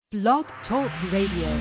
Blog Talk Radio.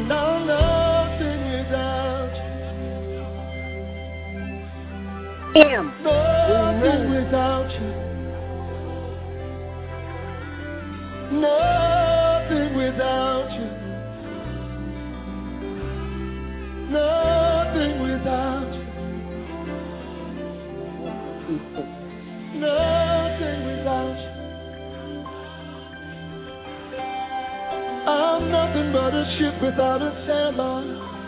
No, nothing without you. Nothing without you. Nothing without you. Nothing without you. Nothing without you. I'm nothing but a ship without a sailor.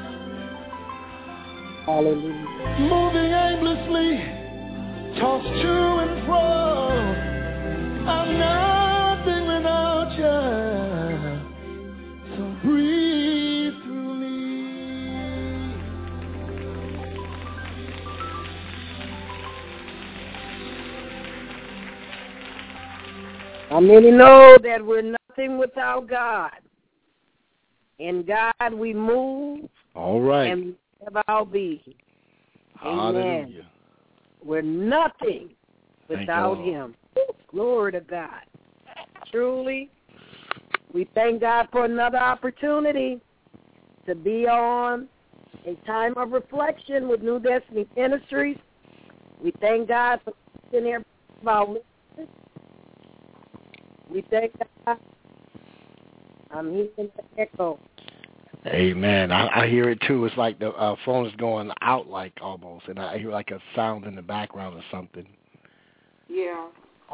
Hallelujah. Moving aimlessly, tossed to and fro. I'm nothing without you. So breathe through me. How many know that we're nothing without God? In God we move. All right. And never I'll be. Hallelujah. Amen. We're nothing without Him. Glory to God. Truly, we thank God for another opportunity to be on a time of reflection with New Destiny Ministries. We thank God for sitting here about listeners. We thank God. I'm hearing the echo. Amen. I hear it too. It's like the phone is going out, like almost, and I hear like a sound in the background or something. Yeah.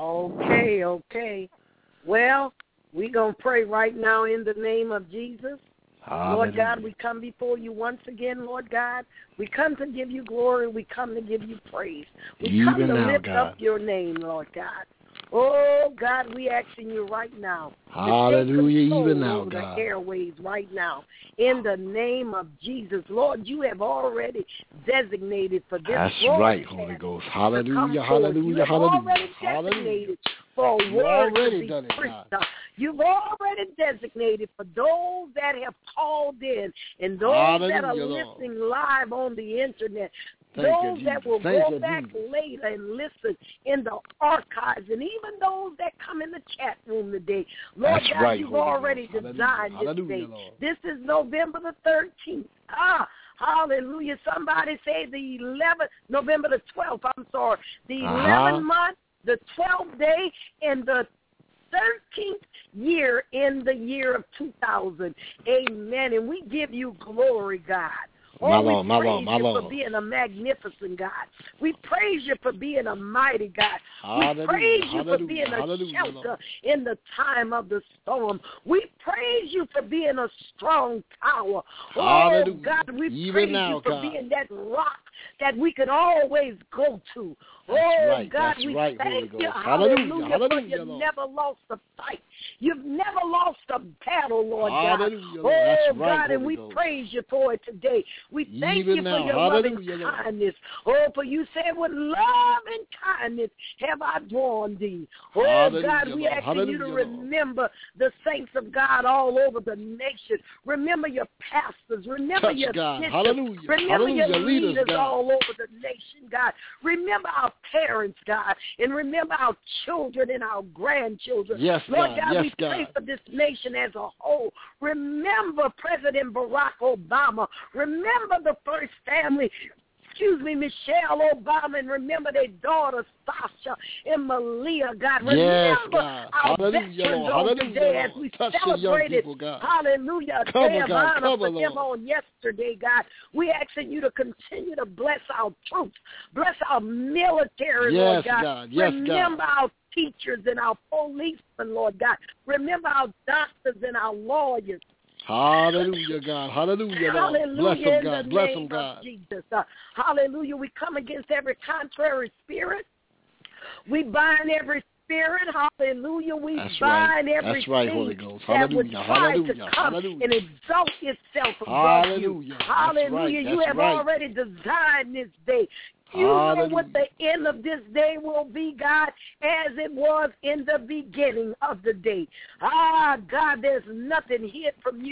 Okay. Well, we're going to pray right now in the name of Jesus. Hallelujah. Lord God, we come before you once again, Lord God. We come to give you glory. We come to give you praise. We come to lift up your name, Lord God. Oh, God, we asking you right now. Hallelujah, even now, over God. The airways right now. In the name of Jesus. Lord, you have already designated for this. That's right, Holy Ghost. Hallelujah, hallelujah, hallelujah. Designated for a word to be preached. You've already designated for those that have called in and those that are listening live on the internet. Those that will go back later and listen in the archives, and even those that come in the chat room today. Lord God, you've already designed this day. This is November the 13th. Hallelujah. Somebody say the 11th, November the 12th, the 11th month, the 12th day, and the 13th year in the year of 2000. Amen. And we give you glory, God. We praise you for being a magnificent God. We praise you for being a mighty God. We praise you for being a shelter in the time of the storm. We praise you for being a strong tower. Oh, God, we praise you for being that rock that we can always go to. God, we thank you. Hallelujah. For you never lost a fight. You've never lost a battle, Lord God. God, and we praise you for it today. We thank you for your loving kindness. For you said, with love and kindness have I drawn thee. God, we ask you to remember the saints of God all over the nation. Remember your pastors. Remember your bishops. Remember your leaders all over the nation, God. Remember our parents, God, and remember our children and our grandchildren. Lord God, we pray for this nation as a whole. Remember President Barack Obama. Remember the first family, Michelle Obama, and remember their daughters, Sasha and Malia, God. Remember our veterans on today as we celebrated, hallelujah, a day of honor for them on yesterday, God. We asking you to continue to bless our troops, bless our military, Lord God. Remember our teachers and our policemen, Lord God. Remember our doctors and our lawyers. Hallelujah, God. Hallelujah, Lord. Bless them, God. Bless them, God. Jesus. Hallelujah. We come against every contrary spirit. We bind every spirit. Hallelujah. We bind everything that would try to come and exalt itself above you. Hallelujah. You have already designed this day. You know what the end of this day will be, God, as it was in the beginning of the day. God, there's nothing hid from you.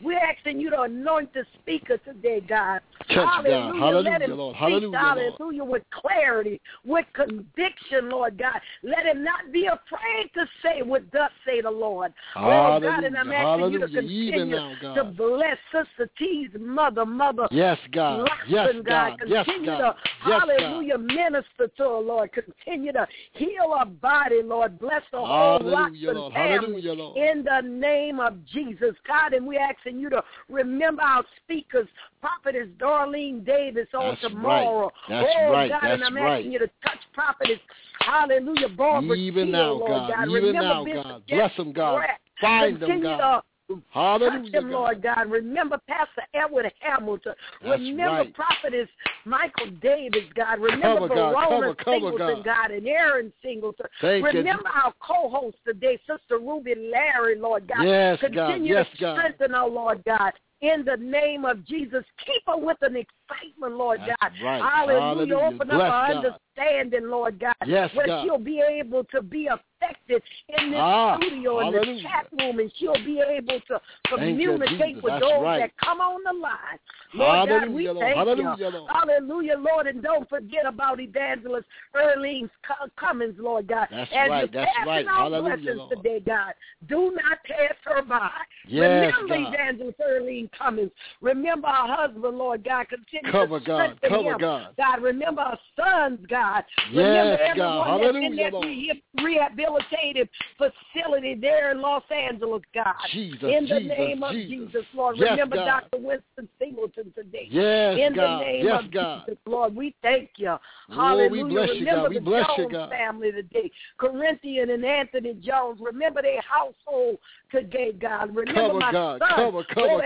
We're asking you to anoint the speaker today, God. Touch, God. Hallelujah, Let him Lord. speak, Hallelujah, hallelujah, with clarity, with conviction, Lord God. Let him not be afraid to say what thus say the Lord. Oh, God, and I'm asking you to continue to bless Sister T's mother. Yes, God. Yes, God. Yes, Continue God. to, hallelujah, minister to her, Lord. Continue to heal her body, Lord. Bless the whole Watson family in the name of Jesus, God. And we're asking you to remember our speakers, Prophetess Darlene Davis on tomorrow. That's right. God, and I'm asking you to touch Prophetess, hallelujah, Barbara even Keel, now, Lord God. Even remember now, Bishop God. Bless them, God. Find them, God. Hallelujah, touch them, Lord God. Remember Pastor Edward Hamilton. Remember Prophetess Michael Davis, God. Remember Verona Singleton, God, and Aaron Singleton. Remember our co-host today, Sister Ruby Larry, Lord God. Yes, Continue God. to strengthen her, Lord God. In the name of Jesus, keep her with an excitement, Lord God. Right. Hallelujah. Open up her understanding, Lord God. Yes, where God. she'll be able to be effective in this studio, in the chat room, and she'll be able to communicate with those that come on the line. Lord God, we thank you. Hallelujah, Lord. And don't forget about Evangelist Earlene Cummins, Lord God. As you're passing our blessings today, God, do not pass her by. Remember Evangelist Earlene Cummins. Remember our husband, Lord God. Continue to strengthen him. God, remember our sons, God. Remember everyone that's in that rehabilitative facility there in Los Angeles, God. In the name of Jesus, Lord. Remember Dr. Winston Singleton today. In the name of Jesus, Lord. We thank you. Hallelujah. We bless you, God. Remember the Jones family today. Corinthian and Anthony Jones. Remember their household today, God. Remember my son. Cover,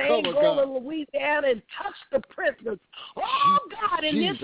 go to Louisiana and touch the prisoners. Oh, God, in this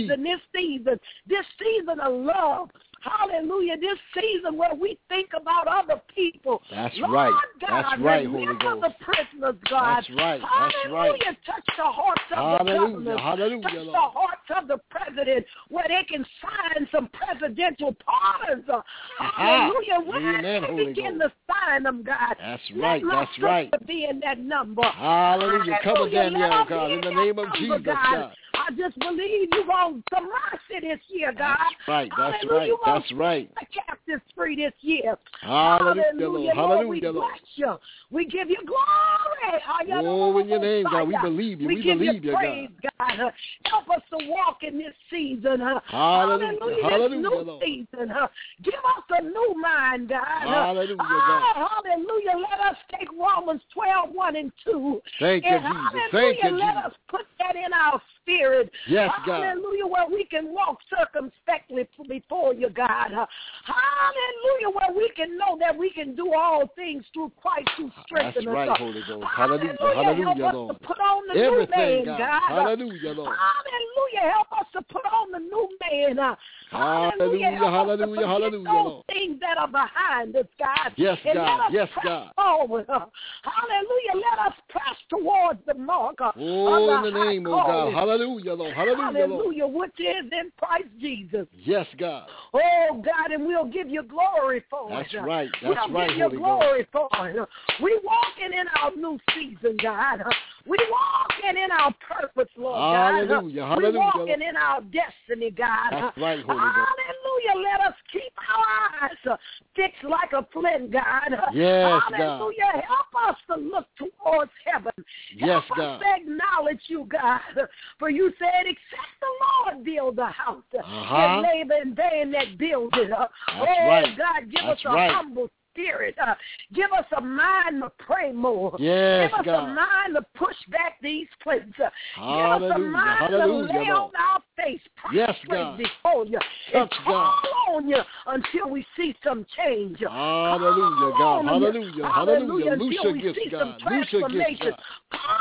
season of love, hallelujah, this season where we think about other people. That's Lord right. God, That's right, remember Holy Ghost. the prisoners, God. That's right. Hallelujah. Touch the hearts of the governors. Touch the hearts of the president where they can sign some presidential pardons. Hallelujah. When they begin to sign them, God. That's right. That's right. Be in that number. Hallelujah. Cover Danielle, God, in the name of Jesus, God. I just believe you're going to mercy this year, God. That's right. That's right. That's right. The captives free this year. Hallelujah. Lord, we bless you. We give you glory. Oh, in your name, God. We believe you. We believe you, praise, God. Help us to walk in this season. Hallelujah. This new season. Give us a new mind, God. Hallelujah, God. Hallelujah. Let us take Romans 12:1 and 2. Thank you, Jesus. Thank you, Jesus. Let us put that in our spirit. Yes, God. Hallelujah, where we can walk circumspectly before you, God. Hallelujah, where we can know that we can do all things through Christ who strengthens us. That's right, Holy Ghost. Hallelujah, hallelujah, help Lord. us to put on the Everything, new man, God. Hallelujah, Lord. Hallelujah, help us to put on the new man. Hallelujah, hallelujah, hallelujah, Lord. Things that are behind us, God. Yes, and God. Let us yes, press God. forward. Hallelujah, let us press towards the mark. Oh, in the name of God. Hallelujah, Lord. Hallelujah, which is in Christ Jesus. Yes, God. Oh, God, and we'll give you glory for it. That's right. That's right, We'll give you Holy glory for it. We walking in our new season, God. We walking in our purpose, Lord God. Hallelujah. We walking in our destiny, God. That's right, Holy Ghost. Hallelujah. Let us keep our eyes fixed like a flint, God. Yes, hallelujah. God. Help us to look towards heaven. Yes, Help God. us to acknowledge you, God. For you said, except the Lord build the house, and labor in vain that build it. That's right. God, give That's us a humble spirit. Give us a mind to pray more. Yes, give us God. a mind to push back these plates. Give us Hallelujah. a mind to lay on our face prostrate before you and call on you until we see some change. Hallelujah, God. Hallelujah. Hallelujah. Lucia Until we gifts, see God. some Lucia transformation. gifts, God. Call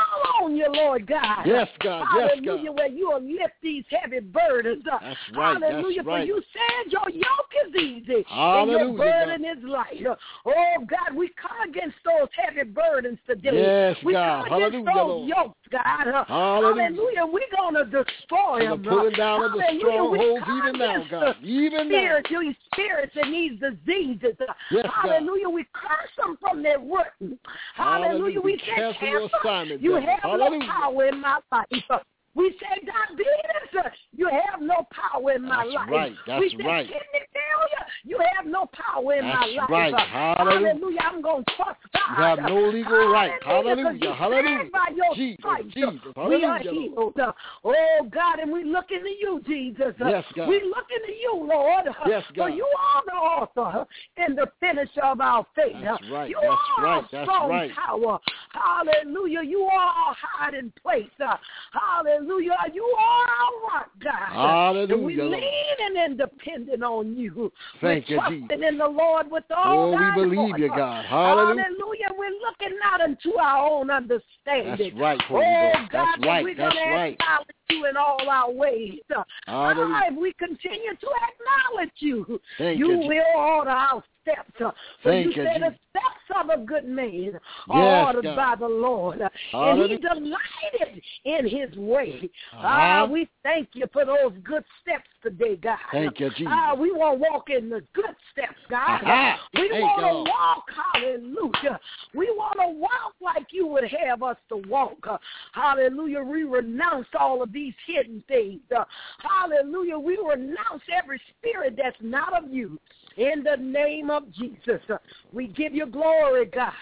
on you, Lord God. Yes, God. Hallelujah, where you will lift these heavy burdens. That's right. Hallelujah, That's right. for you said your yoke is easy Hallelujah, and your burden is light. Oh, God, we come against those heavy burdens today. Yes, we God. come against those yokes, God. Hallelujah. We're going to destroy them. Pulling down of the strongholds even now, God. Even now. Spirits and these diseases. Yes, hallelujah. God. We curse them from their root. Hallelujah. We say, cancer, you have no power in my life. We say, diabetes, you have no power in my life. Right. That's we say, right. kidney failure, you have no power in my life. Right. Hallelujah. I'm going to trust God. You have no legal right. Hallelujah. Hallelujah. By your stripes, Jesus. We are healed. Oh, God, and we look into you, Jesus. Yes, God. We look into you, Lord. Yes, God. For you are the author and the finisher of our faith. That's right. You That's are right. our That's strong right. tower. Hallelujah. You are our hiding place. Hallelujah. You are our rock, God. Hallelujah. And we leaning and depending on you. Thank you, trusting Jesus. in the Lord with all we believe you, God. Hallelujah. Hallelujah. We're looking not into our own understanding. That's right, Holy Ghost. God, That's right. we're going to acknowledge you in all our ways. If we continue to acknowledge you, you will order our steps. You said the steps of a good man are ordered by the Lord. And he delighted in his way. We thank you for those good steps today, God. Thank you, Jesus. We want to walk in the good steps, God. We want to walk, hallelujah. We want to walk like you would have us to walk. Hallelujah. We renounce all of these hidden things. Hallelujah. We renounce every spirit that's not of you. In the name of Jesus, we give you glory, God.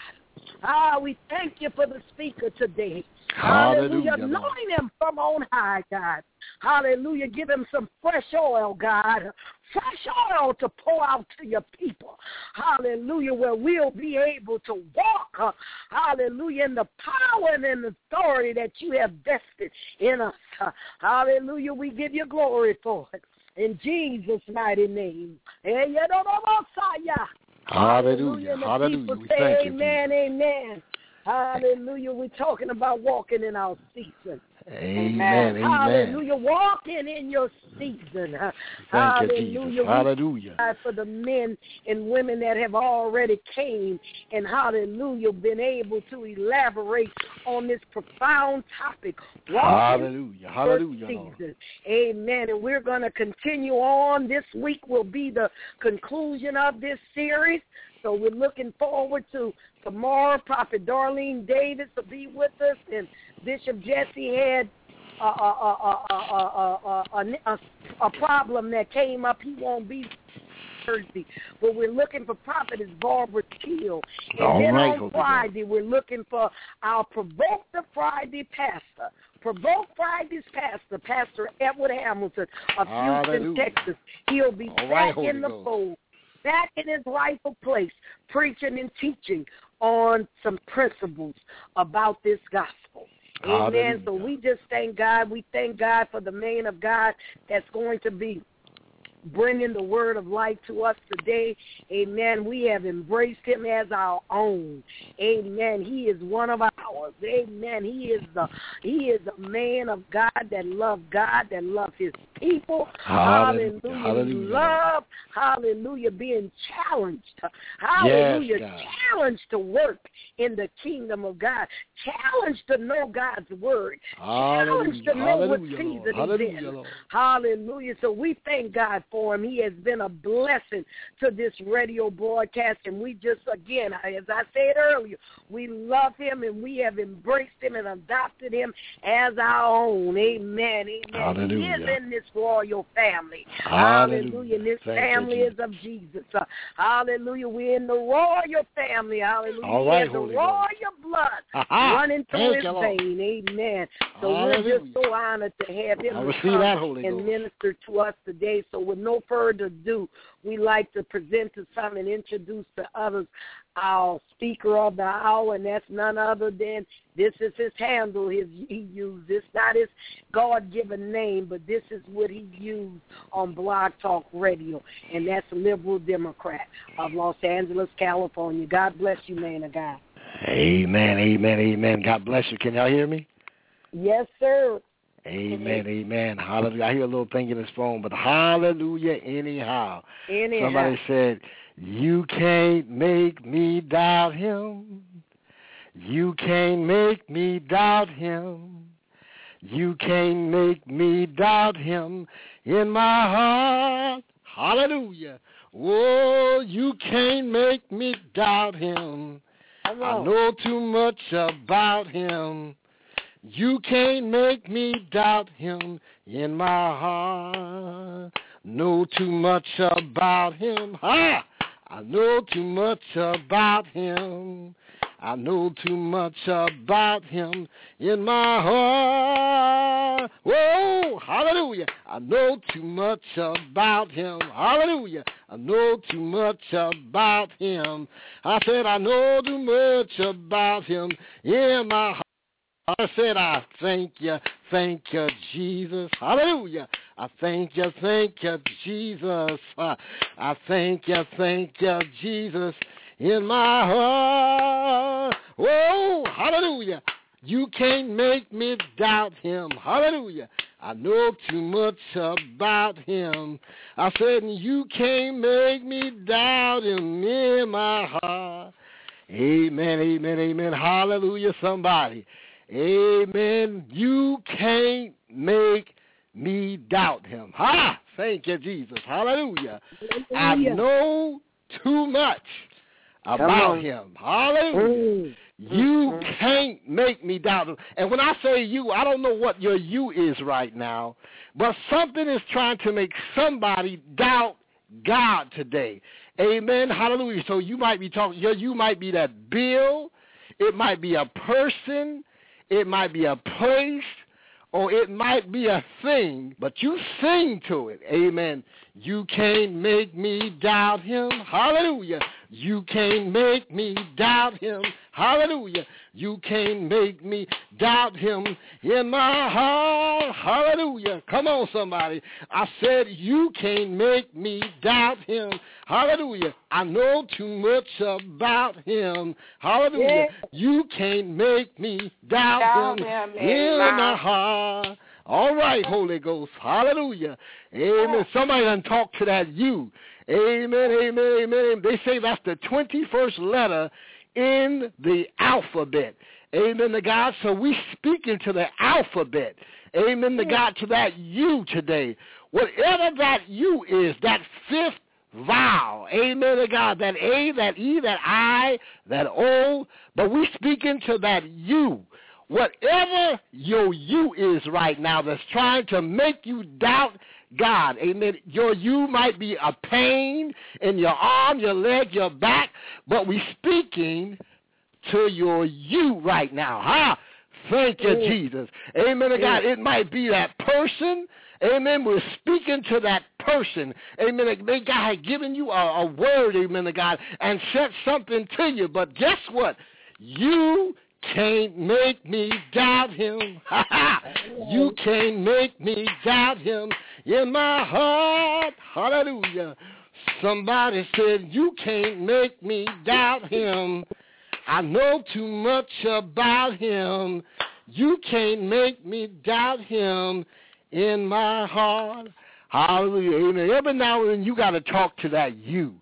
We thank you for the speaker today. Hallelujah. Anoint him from on high, God. Hallelujah. Give him some fresh oil, God. Fresh oil to pour out to your people. Hallelujah. Where we'll be able to walk. Hallelujah. In the power and in the authority that you have vested in us. Hallelujah. We give you glory for it. In Jesus' mighty name. Hallelujah. Hallelujah. We thank you. Amen. Amen. Hallelujah. We're talking about walking in our season. Amen. Amen. Hallelujah. Walking in your season. Thank you, Jesus. Hallelujah. For the men and women that have already came and hallelujah been able to elaborate on this profound topic. Hallelujah. Hallelujah. Season. Amen. And we're going to continue on. This week will be the conclusion of this series. So we're looking forward to tomorrow. Prophet Darlene Davis will be with us, and Bishop Jesse had a problem that came up. He won't be Thursday, but we're looking for Prophetess Barbara Teal. And then on Friday, we're looking for our Provoke the Friday pastor. Provoke Friday's pastor, Pastor Edward Hamilton of Houston, Texas. He'll be back in the fold, back in his rightful place, preaching and teaching on some principles about this gospel. Amen. So we just thank God. We thank God for the man of God that's going to be bringing the word of life to us today. Amen. We have embraced him as our own. Amen. He is one of ours. Amen. He is a man of God, that loves his people. Hallelujah. Love. Hallelujah. Being challenged. Hallelujah. Yes, challenged to work in the kingdom of God. Challenged to know God's word. Challenged to know what season he's in. Hallelujah. So we thank God for him. He has been a blessing to this radio broadcast, and we just, again, as I said earlier, we love him and we have embraced him and adopted him as our own. Amen. Amen. Hallelujah. He is in this royal family. Hallelujah. And this family is of Jesus. Hallelujah. We're in the royal family. Hallelujah. All right, he has the royal blood running through his vein. Amen. So we're just so honored to have him come and minister to us today. So with no further ado, we like to present to some and introduce to others our speaker of the hour, and that's none other than, this is his handle he used. It's not his God-given name, but this is what he used on Blog Talk Radio, and that's Liberal Democrat of Los Angeles, California. God bless you, man of God. Amen, amen, amen. God bless you. Can y'all hear me? Yes, sir. Amen, amen. Hallelujah. I hear a little thing in his phone, but hallelujah anyhow. Anyhow. Somebody said, you can't make me doubt him. You can't make me doubt him. You can't make me doubt him in my heart. Hallelujah. Oh, you can't make me doubt him. I know too much about him. You can't make me doubt him in my heart. Know too much about him. Ha! I know too much about him. I know too much about him in my heart. Whoa, hallelujah. I know too much about him. Hallelujah. I know too much about him. I said I know too much about him in my heart. I said, I thank you, Jesus. Hallelujah. I thank you, Jesus. I thank you, Jesus, in my heart. Oh, hallelujah. You can't make me doubt him. Hallelujah. I know too much about him. I said, you can't make me doubt him in my heart. Amen, amen, amen. Hallelujah, somebody. Amen. You can't make me doubt him. Ha! Thank you, Jesus. Hallelujah. I know too much about him. Hallelujah. You can't make me doubt him. And when I say you, I don't know what your you is right now, but something is trying to make somebody doubt God today. Amen. Hallelujah. So you might be talking, you might be that bill. It might be a person. It might be a place, or it might be a thing, but you sing to it. Amen. You can't make me doubt him. Hallelujah. You can't make me doubt him. Hallelujah. You can't make me doubt him in my heart. Hallelujah. Come on, somebody. I said you can't make me doubt him. Hallelujah. I know too much about him. Hallelujah. Yeah. You can't make me doubt him in my heart. All right, Holy Ghost. Hallelujah. Amen. Somebody done talk to that you. Amen, amen, amen. They say that's the 21st letter in the alphabet. Amen to God. So we speaking to the alphabet. Amen to God, to that you today. Whatever that you is, that fifth vowel. Amen to God. That A, that E, that I, that O. But we speaking to that you. Whatever your you is right now that's trying to make you doubt God, amen. Your you might be a pain in your arm, your leg, your back, but we speaking to your you right now. Ha! Thank you, Jesus. Amen to God. It might be that person. Amen. We're speaking to that person. Amen. May God have given you a word, amen to God, and said something to you. But guess what? You can't make me doubt him. You can't make me doubt him in my heart. Hallelujah. Somebody said, you can't make me doubt him. I know too much about him. You can't make me doubt him in my heart. Hallelujah. Amen. Every now and then you got to talk to that you.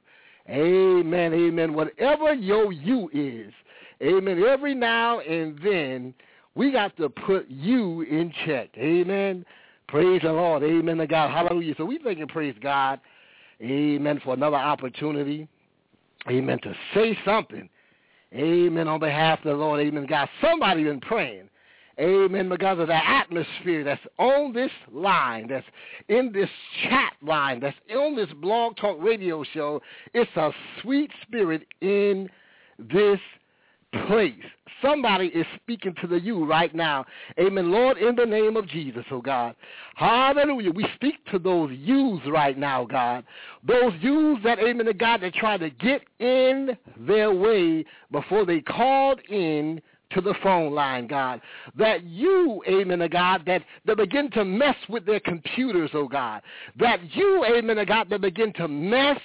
Amen. Amen. Whatever your you is. Amen. Every now and then, we got to put you in check. Amen. Praise the Lord. Amen to God. Hallelujah. So we thank and praise God. Amen. For another opportunity. Amen. To say something. Amen. On behalf of the Lord. Amen. God, somebody been praying. Amen. Because of the atmosphere that's on this line, that's in this chat line, that's on this Blog Talk Radio show. It's a sweet spirit in this place. Somebody is speaking to the you right now. Amen. Lord, in the name of Jesus, oh God. Hallelujah. We speak to those yous right now, God. Those yous that, amen to God, that try to get in their way before they called in to the phone line, God. That you, amen to God, that begin to mess with their computers, oh God. That you, amen to God, that begin to mess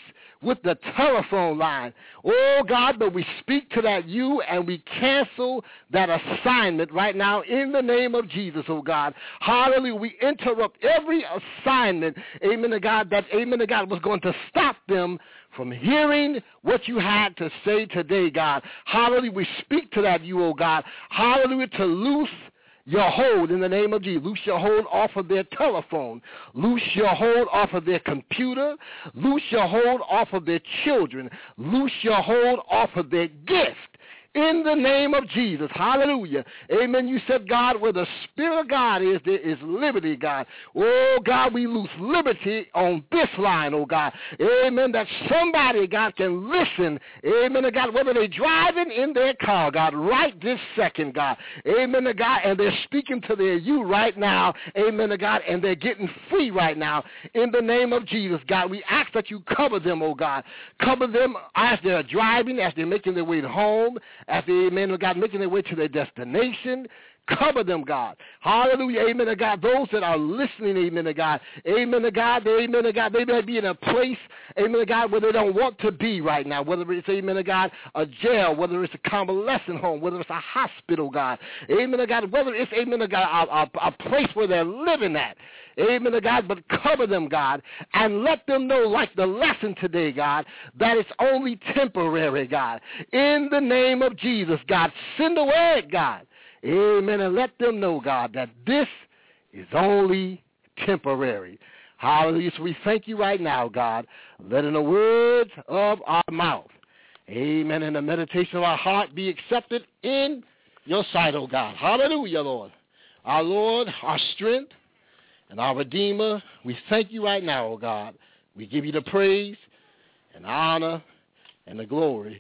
with the telephone line. Oh, God, but we speak to that you and we cancel that assignment right now in the name of Jesus, oh God. Hallelujah. We interrupt every assignment, amen to God, that, amen to God, was going to stop them from hearing what you had to say today, God. Hallelujah. We speak to that you, oh God. Hallelujah, to loose your hold in the name of Jesus. Loose your hold off of their telephone. Loose your hold off of their computer. Loose your hold off of their children. Loose your hold off of their gift. In the name of Jesus. Hallelujah. Amen. You said, God, where the Spirit of God is, there is liberty, God. Oh, God, we lose liberty on this line, oh, God. Amen. That somebody, God, can listen. Amen to God, whether they're driving in their car, God, right this second, God. Amen to God, and they're speaking to their you right now. Amen to God, and they're getting free right now. In the name of Jesus, God, we ask that you cover them, oh, God. Cover them as they're driving, as they're making their way home, as they, amen to God, making their way to their destination. Cover them, God. Hallelujah. Amen to God. Those that are listening, amen to God. Amen to God. Amen to God. They may be in a place, amen to God, where they don't want to be right now. Whether it's, amen to God, a jail, whether it's a convalescent home, whether it's a hospital, God. Amen to God. Whether it's, amen to God, a place where they're living at. Amen to God. But cover them, God, and let them know, like the lesson today, God, that it's only temporary, God. In the name of Jesus, God, send a word, God. Amen. And let them know, God, that this is only temporary. Hallelujah. So we thank you right now, God. Let in the words of our mouth, amen, and the meditation of our heart be accepted in your sight, oh God. Hallelujah, Lord. Our Lord, our strength, and our Redeemer, we thank you right now, oh God. We give you the praise and honor and the glory.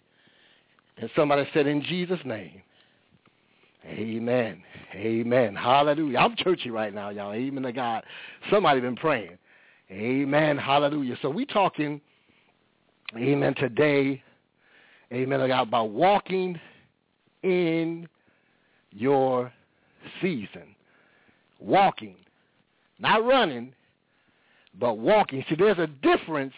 And somebody said, in Jesus' name. Amen. Amen. Hallelujah. I'm churchy right now, y'all. Amen to God. Somebody been praying. Amen. Hallelujah. So we talking, amen, today, amen, about walking in your season. Walking. Not running, but walking. See, there's a difference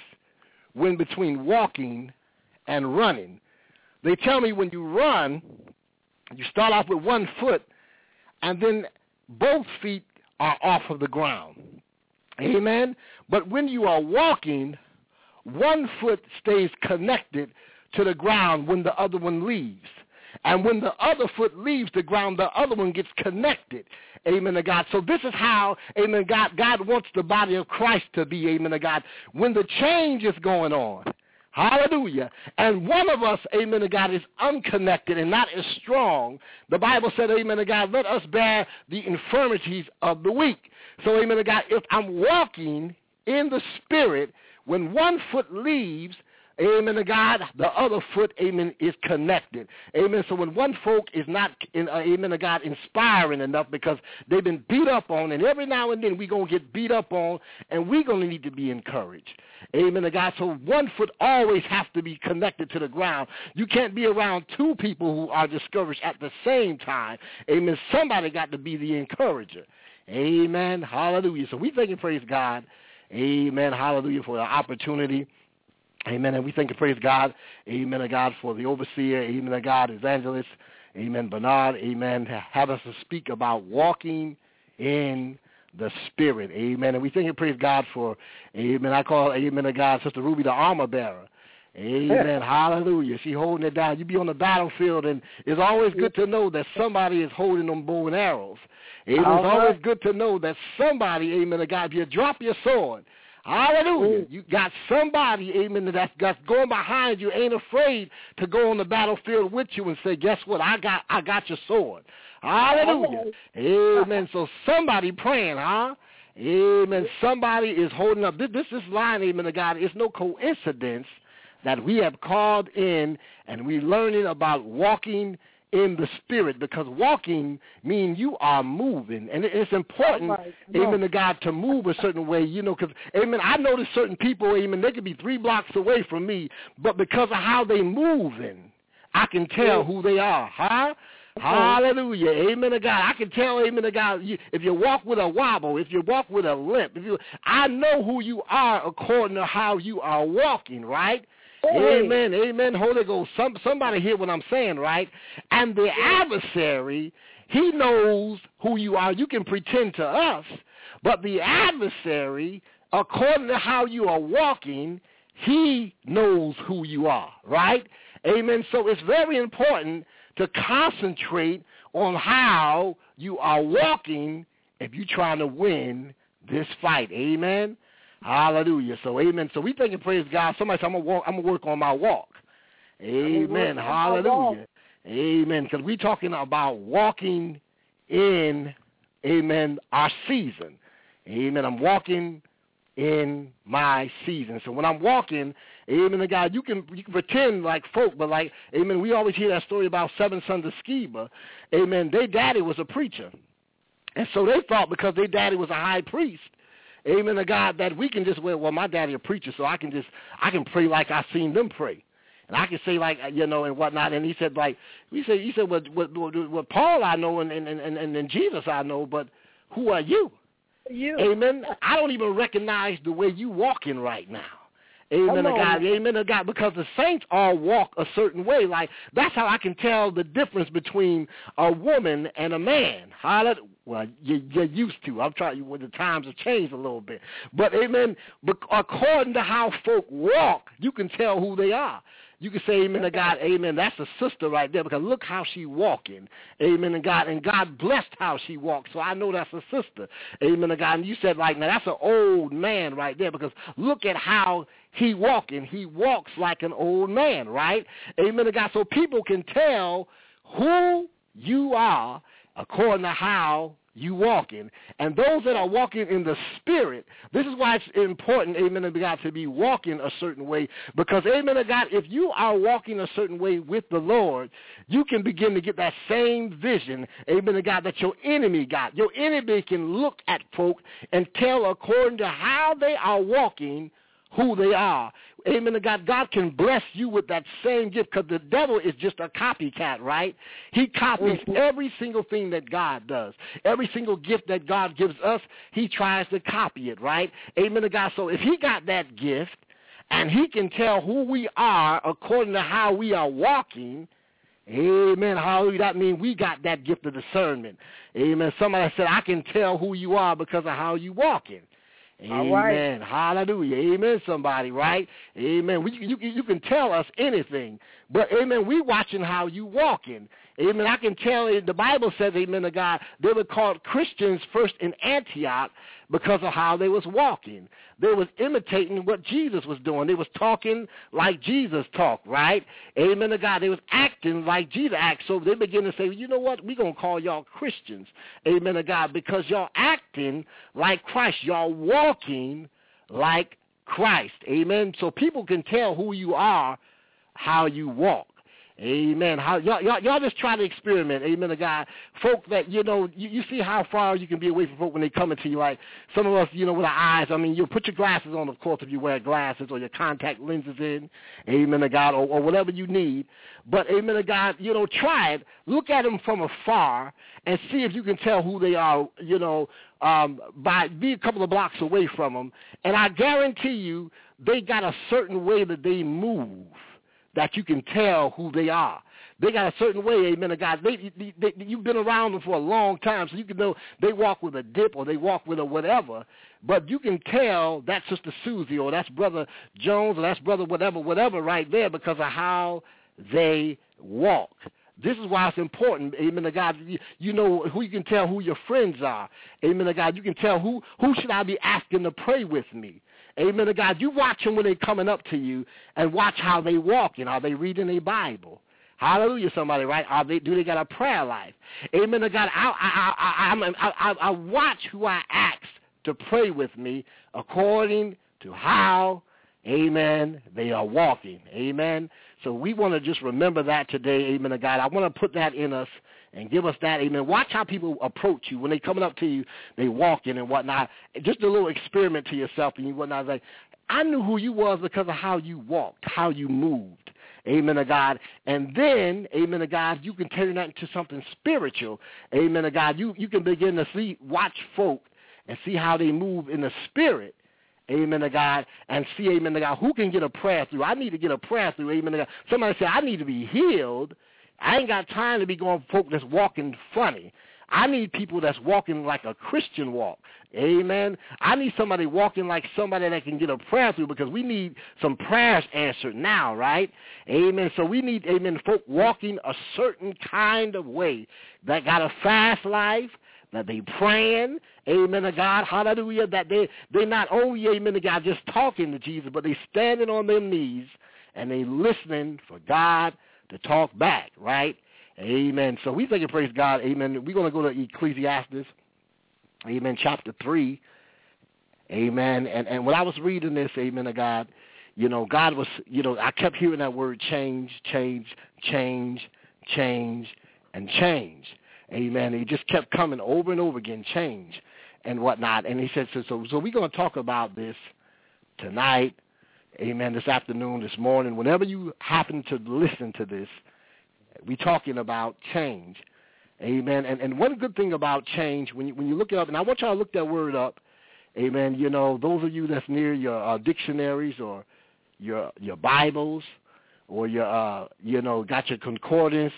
between walking and running. They tell me when you run, you start off with one foot, and then both feet are off of the ground. Amen? But when you are walking, one foot stays connected to the ground when the other one leaves. And when the other foot leaves the ground, the other one gets connected. Amen to God. So this is how, amen, God wants the body of Christ to be, amen to God, when the change is going on. Hallelujah. And one of us, amen to God, is unconnected and not as strong. The Bible said, amen to God, let us bear the infirmities of the weak. So, amen to God, if I'm walking in the Spirit, when one foot leaves, amen to God, the other foot, amen, is connected. Amen. So when one folk is not, amen to God, inspiring enough because they've been beat up on, and every now and then we're going to get beat up on, and we're going to need to be encouraged. Amen to God. So one foot always has to be connected to the ground. You can't be around two people who are discouraged at the same time. Amen. Somebody got to be the encourager. Amen. Hallelujah. So we thank and praise God. Amen. Hallelujah for the opportunity. Amen. And we thank and praise God. Amen to God for the overseer. Amen to God, evangelist. Amen. Bernard. Amen. Have us to speak about walking in the Spirit. Amen. And we thank and praise God for, amen, I call, amen to God, Sister Ruby, the armor bearer. Amen. Hallelujah. She holding it down. You be on the battlefield, and it's always good to know that somebody is holding them bow and arrows. Amen. It's always good to know that somebody, amen to God, if you drop your sword, hallelujah, you got somebody, amen, that's going behind you, ain't afraid to go on the battlefield with you and say, guess what, I got your sword. Hallelujah. Amen. So somebody praying, huh? Amen. Somebody is holding up. This line, amen to God, it's no coincidence that we have called in and we're learning about walking in the Spirit, because walking means you are moving, and it's important, amen to God, to move a certain way, you know, because, amen, I notice certain people, amen, they could be 3 blocks away from me, but because of how they moving, I can tell who they are, huh? Hallelujah. Amen to God. I can tell, amen to God, if you walk with a wobble, if you walk with a limp, I know who you are according to how you are walking, right? Amen. Amen. Holy Ghost. Somebody hear what I'm saying, right? And the adversary, he knows who you are. You can pretend to us, but the adversary, according to how you are walking, he knows who you are, right? Amen. So it's very important to concentrate on how you are walking if you're trying to win this fight. Amen. Hallelujah. So, amen. So we thank and praise God. Somebody said, I'm going to work on my walk. Amen. Hallelujah. Amen. Because we're talking about walking in, amen, our season. Amen. I'm walking in my season. So when I'm walking, amen to God, you can pretend like folk, but like, amen, we always hear that story about 7 sons of Sceva. Amen. Their daddy was a preacher. And so they thought because their daddy was a high priest, amen to God, that we can just, well, my daddy a preacher, so I can pray like I seen them pray. And I can say like, you know, and whatnot. And he said like, he said, what Paul I know and Jesus I know, but who are you? Amen. I don't even recognize the way you walking right now. Amen to God. Amen to God. Because the saints all walk a certain way. Like, that's how I can tell the difference between a woman and a man. Well, you're used to. I'm trying, when the times have changed a little bit. But, amen, according to how folk walk, you can tell who they are. You can say, amen to God, amen, that's a sister right there, because look how she walking, amen to God, and God blessed how she walks, so I know that's a sister, amen to God. And you said, like, now that's an old man right there, because look at how he walking. He walks like an old man, right? Amen to God. So people can tell who you are according to how you walking. And those that are walking in the Spirit, this is why it's important, amen to God, to be walking a certain way. Because, amen to God, if you are walking a certain way with the Lord, you can begin to get that same vision, amen to God, that your enemy got. Your enemy can look at folk and tell according to how they are walking who they are. Amen to God. God can bless you with that same gift, because the devil is just a copycat, right? He copies every single thing that God does. Every single gift that God gives us, he tries to copy it, right? Amen to God. So if he got that gift and he can tell who we are according to how we are walking, amen, hallelujah, that means we got that gift of discernment. Amen. Somebody said, I can tell who you are because of how you walking. Amen. Right. Hallelujah. Amen, somebody, right? Amen. You can tell us anything, but, amen, we watching how you walking. Amen. I can tell you, the Bible says, amen to God, they were called Christians first in Antioch because of how they was walking. They was imitating what Jesus was doing. They was talking like Jesus talked, right? Amen to God. They was acting like Jesus acted. So they begin to say, well, you know what? We're going to call y'all Christians. Amen to God. Because y'all acting like Christ. Y'all walking like Christ. Amen. So people can tell who you are, how you walk. Amen. Y'all just try to experiment. Amen to God. Folk that, you know, you see how far you can be away from folk when they come into you. Like some of us, you know, with our eyes, I mean, you put your glasses on, of course, if you wear glasses, or your contact lenses in. Amen to God. Or whatever you need. But, amen to God, you know, try it. Look at them from afar and see if you can tell who they are, you know, by be a couple of blocks away from them. And I guarantee you they got a certain way that they move that you can tell who they are. They got a certain way, amen to God. You've been around them for a long time, so you can know they walk with a dip or they walk with a whatever, but you can tell that's Sister Susie or that's Brother Jones or that's Brother whatever right there because of how they walk. This is why it's important, amen to God. You know who you can tell who your friends are. Amen to God. You can tell who should I be asking to pray with me. Amen to God. You watch them when they're coming up to you and watch how they walking. Are they reading their Bible? Hallelujah, somebody, right? Do they got a prayer life? Amen to God. I watch who I ask to pray with me according to how, amen, they are walking. Amen. So we want to just remember that today, amen to God. I want to put that in us and give us that, amen. Watch how people approach you. When they coming up to you, they walking and whatnot. Just a little experiment to yourself and whatnot. Like, I knew who you was because of how you walked, how you moved. Amen to God. And then, amen to God, you can turn that into something spiritual. Amen to God. You can begin to watch folk and see how they move in the spirit. amen to God, and see, amen to God, who can get a prayer through. I need to get a prayer through, amen to God. Somebody said, I need to be healed. I ain't got time to be going for folk that's walking funny. I need people that's walking like a Christian walk. Amen. I need somebody walking like somebody that can get a prayer through, because we need some prayers answered now, right? Amen. So we need, amen, folk walking a certain kind of way that got a fast life, that they praying, amen to God, hallelujah, that they not only, amen to God, just talking to Jesus, but they standing on their knees and they listening for God to talk back, right? Amen. So we thank and praise God. Amen. We're going to go to Ecclesiastes, amen, chapter 3. Amen. And when I was reading this, amen to God, you know, God was, you know, I kept hearing that word change, change, change, change, and change. Amen. He just kept coming over and over again, change and whatnot. And he said, so we're going to talk about this tonight, amen, this afternoon, this morning, whenever you happen to listen to this. We're talking about change, amen. And one good thing about change, when you look it up, and I want y'all to look that word up, amen. You know, those of you that's near your dictionaries or your Bibles, or your you know, got your concordance,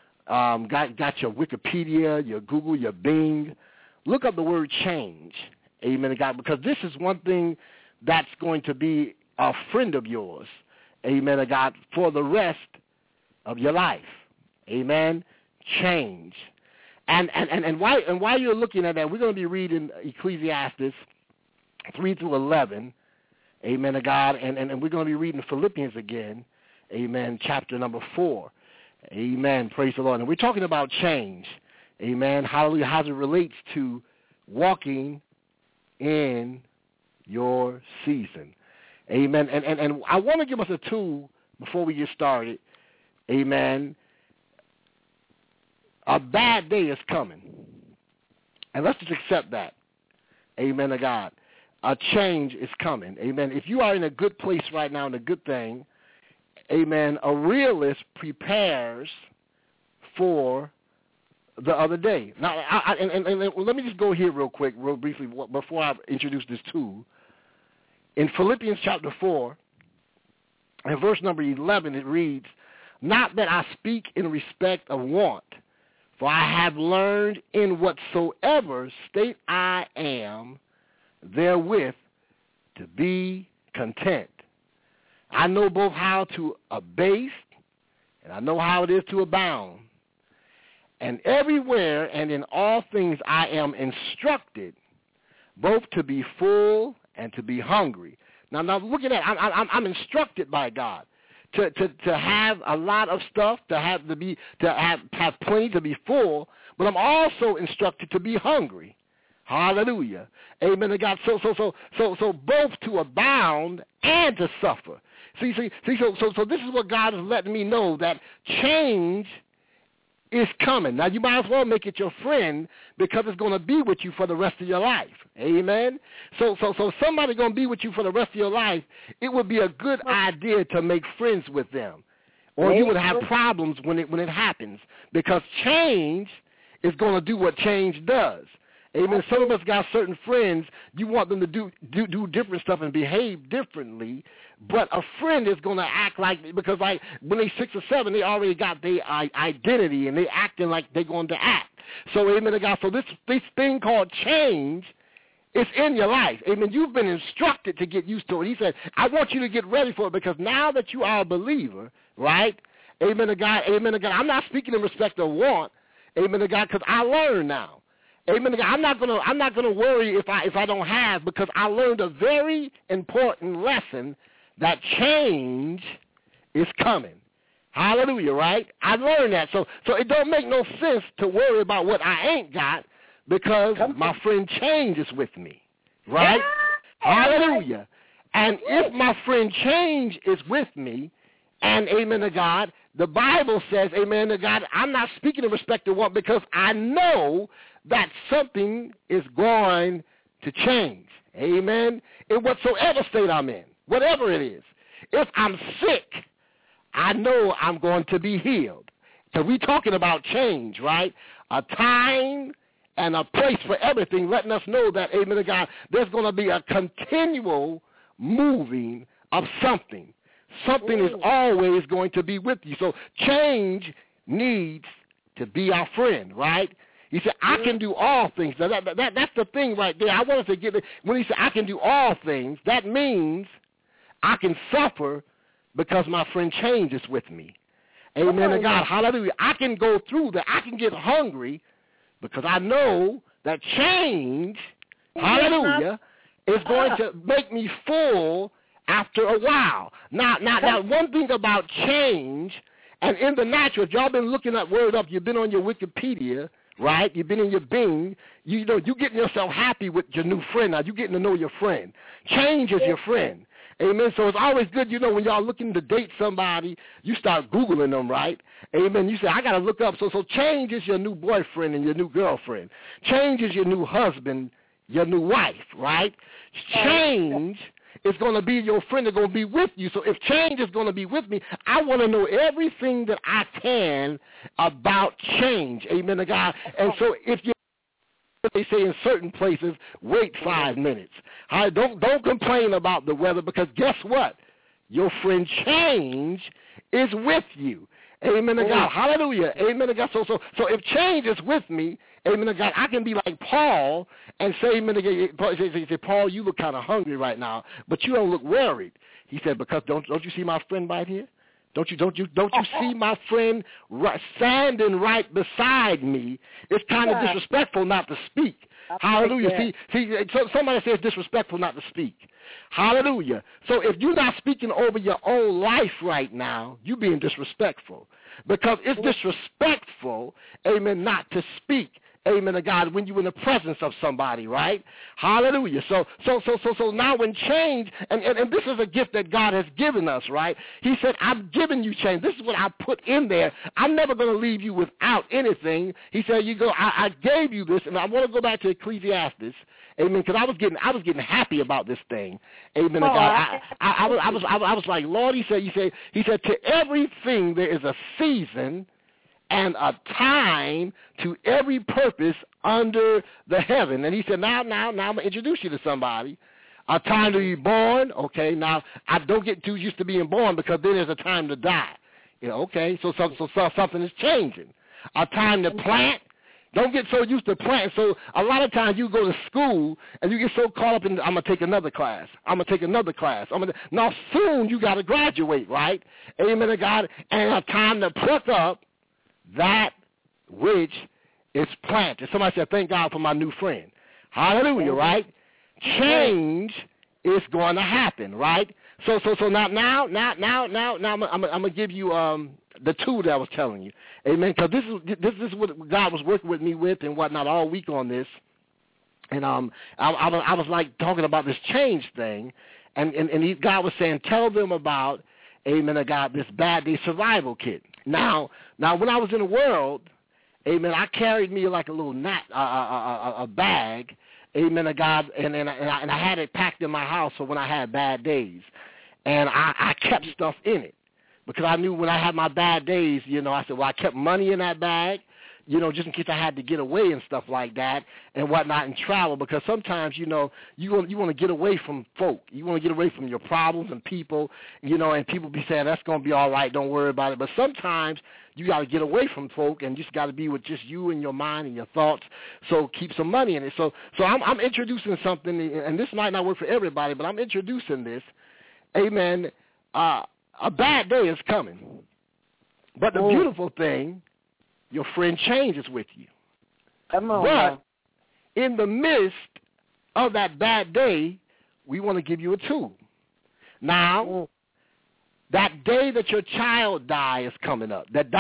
got your Wikipedia, your Google, your Bing, look up the word change, amen, God, because this is one thing that's going to be a friend of yours, amen, God, for the rest of your life. Amen. Change. And while you're looking at that, we're going to be reading Ecclesiastes 3 through 11. Amen to God. And we're going to be reading Philippians again. Amen. Chapter number 4. Amen. Praise the Lord. And we're talking about change. Amen. Hallelujah. How it relates to walking in your season. Amen. And I want to give us a tool before we get started. Amen. A bad day is coming. And let's just accept that. Amen to God. A change is coming. Amen. If you are in a good place right now and a good thing, amen, a realist prepares for the other day. Now, let me just go here real quick, real briefly, before I introduce this tool. In Philippians chapter 4, and verse number 11, it reads, "Not that I speak in respect of want, for I have learned in whatsoever state I am therewith to be content. I know both how to abase, and I know how it is to abound. And everywhere and in all things I am instructed, both to be full and to be hungry." Now look at that. I'm instructed by God to have a lot of stuff, to have plenty, to be full, but I'm also instructed to be hungry. Hallelujah. Amen to God. So both to abound and to suffer. See, so this is what God is letting me know, that change is coming. Now, you might as well make it your friend, because it's going to be with you for the rest of your life. Amen? So somebody going to be with you for the rest of your life, it would be a good idea to make friends with them, or you would have problems when it happens, because change is going to do what change does. Amen. Some of us got certain friends, you want them to do different stuff and behave differently, but a friend is going to act like, because like when they're 6 or 7, they already got their identity, and they acting like they're going to act. So, amen to God. So this thing called change is in your life. Amen. You've been instructed to get used to it. He said, I want you to get ready for it, because now that you are a believer, right? Amen to God. Amen to God. I'm not speaking in respect of want. Amen to God, because I learn now. Amen. I'm not gonna worry if I don't have, because I learned a very important lesson, that change is coming. Hallelujah, right? I learned that. So it don't make no sense to worry about what I ain't got, because my friend change is with me. Right? Hallelujah. And if my friend change is with me, and amen to God, the Bible says, amen to God, I'm not speaking in respect to what, because I know that something is going to change. Amen. In whatsoever state I'm in, whatever it is. If I'm sick, I know I'm going to be healed. So we're talking about change, right? A time and a place for everything, letting us know that, amen to God, there's going to be a continual moving of something. Something is always going to be with you. So change needs to be our friend, right? He said, I can do all things. Now, that's the thing right there. I wanted to get it. When he said, I can do all things, that means I can suffer because my friend Change is with me. Amen to God. Hallelujah. I can go through that. I can get hungry because I know that Change, hallelujah, is going to make me full after a while. Now, one thing about change, and in the natural, if y'all been looking that word up, you've been on your Wikipedia, right? You've been in your Bing. You know, you getting yourself happy with your new friend. Now, you getting to know your friend. Change is your friend. Amen. So it's always good, you know, when y'all looking to date somebody, you start Googling them, right? Amen. You say, I got to look up. So change is your new boyfriend and your new girlfriend. Change is your new husband, your new wife, right? Change is going to be your friend that's going to be with you. So if change is going to be with me, I want to know everything that I can about change. Amen to God. And so if you they say in certain places, wait 5 minutes. Don't complain about the weather, because guess what? Your friend Change is with you. Amen to God. Hallelujah. Amen to God. So if change is with me, amen to God, I can be like Paul and say, amen to God. He said, Paul, you look kind of hungry right now, but you don't look worried. He said, because don't you see my friend right here? Don't you see my friend standing right beside me? It's kind of disrespectful not to speak. Hallelujah. See, so somebody says disrespectful not to speak. Hallelujah. So if you're not speaking over your own life right now, you're being disrespectful. Because it's disrespectful, amen, not to speak. Amen to God, when you're in the presence of somebody, right? Hallelujah. So now when change, and this is a gift that God has given us, right? He said, I've given you change. This is what I put in there. I'm never going to leave you without anything. He said, I gave you this, and I want to go back to Ecclesiastes, amen, because I was getting happy about this thing. Amen to God. I was like, Lord, he said, to everything there is a season and a time to every purpose under the heaven. And he said, now I'm going to introduce you to somebody. A time to be born. Okay, now I don't get too used to being born, because then there's a time to die. You know, okay, so something is changing. A time to plant. Don't get so used to planting. So a lot of times you go to school and you get so caught up in, I'm going to take another class. I'm going to take another class. Now soon you got to graduate, right? Amen to God. And a time to pluck up that which is planted. Somebody said, thank God for my new friend. Hallelujah, right? Change is going to happen, right? So now I'm going to give you the tool that I was telling you. Amen. Because this is what God was working with me with and whatnot all week on this. And I was like talking about this change thing, and God was saying, tell them about, amen to God, this bad day survival kit. Now, when I was in the world, amen, I carried me like a little a bag, amen to God, and I had it packed in my house for when I had bad days. And I kept stuff in it, because I knew when I had my bad days, you know, I said, well, I kept money in that bag, you know, just in case I had to get away and stuff like that and whatnot and travel, because sometimes, you know, you want to get away from folk. You want to get away from your problems and people, you know, and people be saying, that's going to be all right, don't worry about it. But sometimes you got to get away from folk and just got to be with just you and your mind and your thoughts, so keep some money in it. So I'm introducing something, and this might not work for everybody, but I'm introducing this. Amen. A bad day is coming. But the beautiful thing, your friend Change is with you. Come on. But in the midst of that bad day, we want to give you a tool. Now, that day that your child died is coming up. That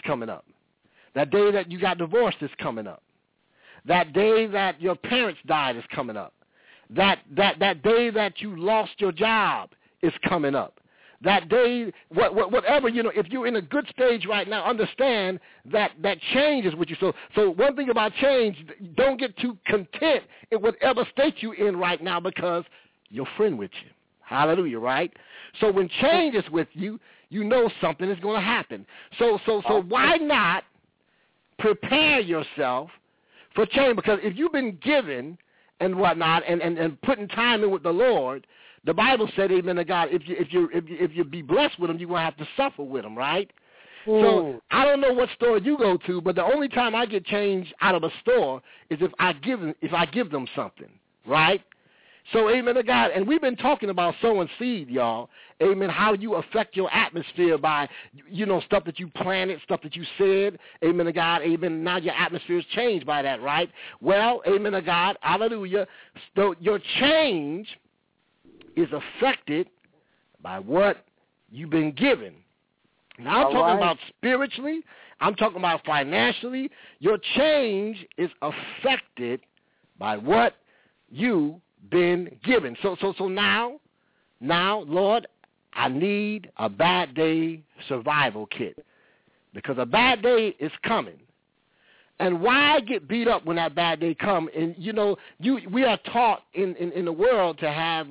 day that you got divorced is coming up. That day that your parents died is coming up. That day that you lost your job is coming up. That day, whatever, you know, if you're in a good stage right now, understand that change is with you. So one thing about change, don't get too content in whatever state you're in right now, because your friend with you. Hallelujah, right? So when change is with you, you know something is going to happen. So why not prepare yourself for change. Because if you've been given and whatnot and putting time in with the Lord, the Bible said, amen to God, if you be blessed with him, you're going to have to suffer with him, right? So I don't know what store you go to, but the only time I get change out of a store is if I give them something, right? So amen to God. And we've been talking about sowing seed, y'all. Amen. How you affect your atmosphere by, stuff that you planted, stuff that you said. Amen to God. Amen. Now your atmosphere is changed by that, right? Well, amen to God. Hallelujah. So your change is affected by what you've been given. Now I'm talking about spiritually. I'm talking about financially. Your change is affected by what you been given. So now, Lord, I need a bad day survival kit because a bad day is coming. And why get beat up when that bad day come? And we are taught in the world to have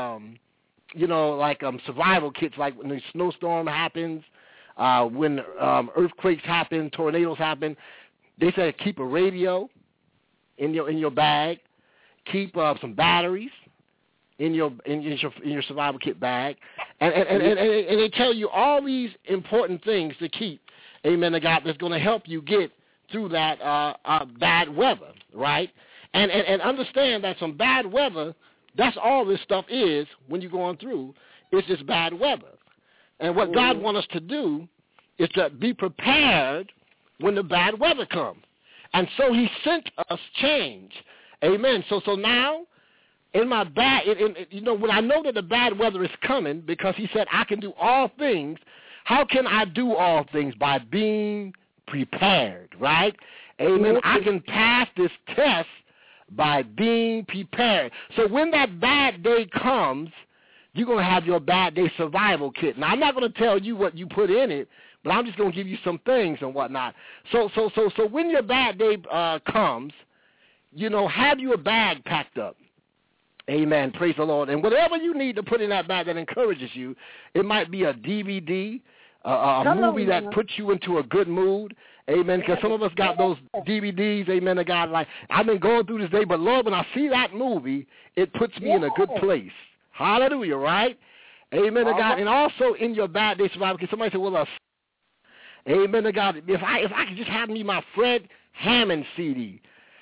survival kits, like when the snowstorm happens, when earthquakes happen, tornadoes happen. They say keep a radio in your bag. Keep some batteries in your survival kit bag, and they tell you all these important things to keep. Amen to God. That's going to help you get through that bad weather, right? And understand that some bad weather. That's all this stuff is when you're going through. It's just bad weather, and what God wants us to do is to be prepared when the bad weather comes. And so He sent us change. Amen. So now, in my when I know that the bad weather is coming, because He said I can do all things. How can I do all things? By being prepared, right? Amen. I can pass this test by being prepared. So when that bad day comes, you're going to have your bad day survival kit. Now, I'm not going to tell you what you put in it, but I'm just going to give you some things and whatnot. So when your bad day comes, have your bag packed up. Amen. Praise the Lord. And whatever you need to put in that bag that encourages you, it might be a DVD, a movie that puts you into a good mood. Amen. Because some of us got those DVDs, amen, to God, like, I've been going through this day, but Lord, when I see that movie, it puts me in a good place. Hallelujah, right? Amen to God. And also in your bad day survival, because somebody said, well, amen to God, if I could just have me my Fred Hammond CD.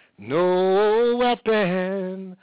No weapon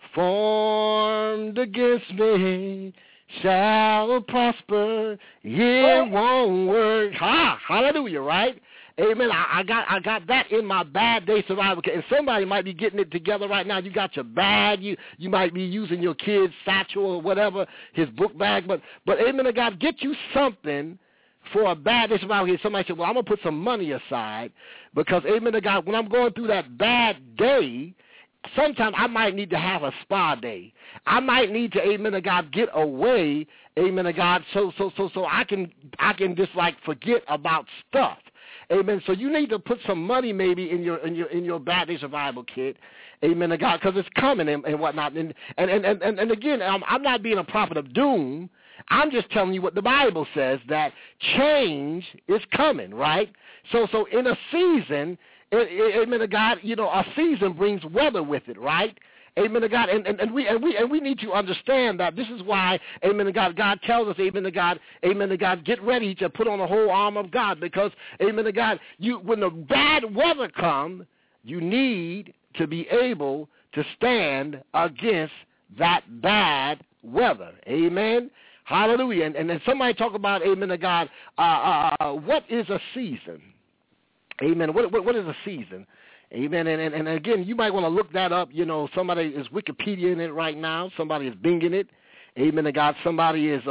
formed against me shall prosper. It won't work. Hallelujah, right? Amen. I got that in my bad day survival kit. And somebody might be getting it together right now. You got your bag. You might be using your kid's satchel or whatever, his book bag. But amen to God, get you something for a bad day survival kit. Somebody said, well, I'm going to put some money aside because, amen to God, when I'm going through that bad day, sometimes I might need to have a spa day. I might need to, amen to God, get away, amen to God, so I can just like forget about stuff. Amen. So you need to put some money maybe in your bad day survival kit. Amen to God, because it's coming and whatnot. And again, I'm not being a prophet of doom. I'm just telling you what the Bible says, that change is coming, right? So in a season, amen to God, a season brings weather with it, right? Amen to God, and we need to understand that. This is why, amen to God, God tells us, amen to God, get ready to put on the whole armor of God, because, amen to God, when the bad weather comes, you need to be able to stand against that bad weather. Amen. Hallelujah. And then somebody talk about, amen to God, what is a season? Amen. What is a season? Amen. And again, you might want to look that up. Somebody is Wikipedia-ing it right now. Somebody is Binging it. Amen to God. Somebody is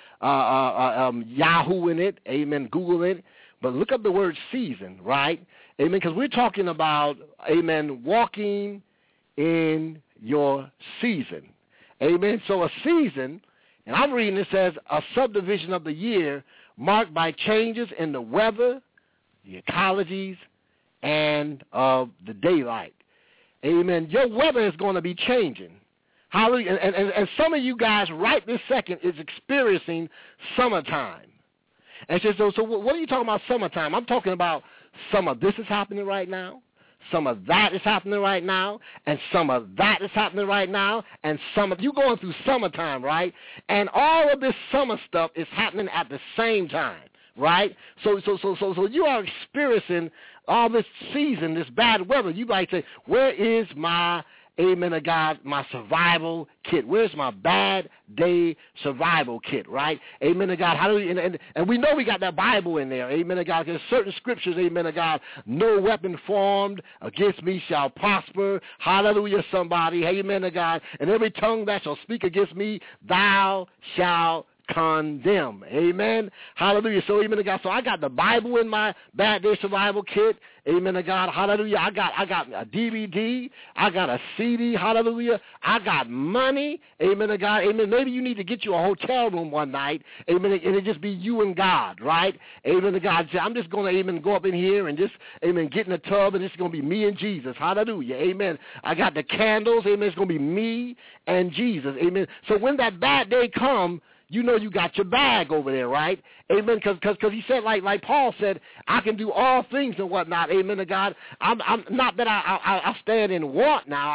Yahoo-ing it. Amen. Googling it. But look up the word season, right? Amen. Because we're talking about, amen, walking in your season. Amen. So a season, and I'm reading this as a subdivision of the year marked by changes in the weather, the ecologies, and of the daylight. Amen. Your weather is going to be changing. Hallelujah. And some of you guys right this second is experiencing summertime. And so what are you talking about summertime? I'm talking about summer. This is happening right now. some of that is happening right now, and some of that is happening right now, and some of you going through summertime, right? And all of this summer stuff is happening at the same time, right? So you are experiencing all this season, this bad weather. You might say, where is my, amen to God, my survival kit? Where's my bad day survival kit, right? Amen to God. Hallelujah. And we know we got that Bible in there. Amen to God. There's certain scriptures, amen to God. No weapon formed against me shall prosper. Hallelujah, somebody. Amen to God. And every tongue that shall speak against me, thou shalt condemn. Amen. Hallelujah. So amen to God. So I got the Bible in my bad day survival kit. Amen to God. Hallelujah. I got a DVD. I got a CD. Hallelujah. I got money. Amen to God. Amen. Maybe you need to get you a hotel room one night. Amen. And it just be you and God, right? Amen to God. I'm just going to, amen, go up in here and just, amen, get in the tub, and it's going to be me and Jesus. Hallelujah. Amen. I got the candles. Amen. It's going to be me and Jesus. Amen. So when that bad day comes, you know you got your bag over there, right? Amen. Because he said, like Paul said, I can do all things and whatnot. Amen to God. I'm not that I stand in want now.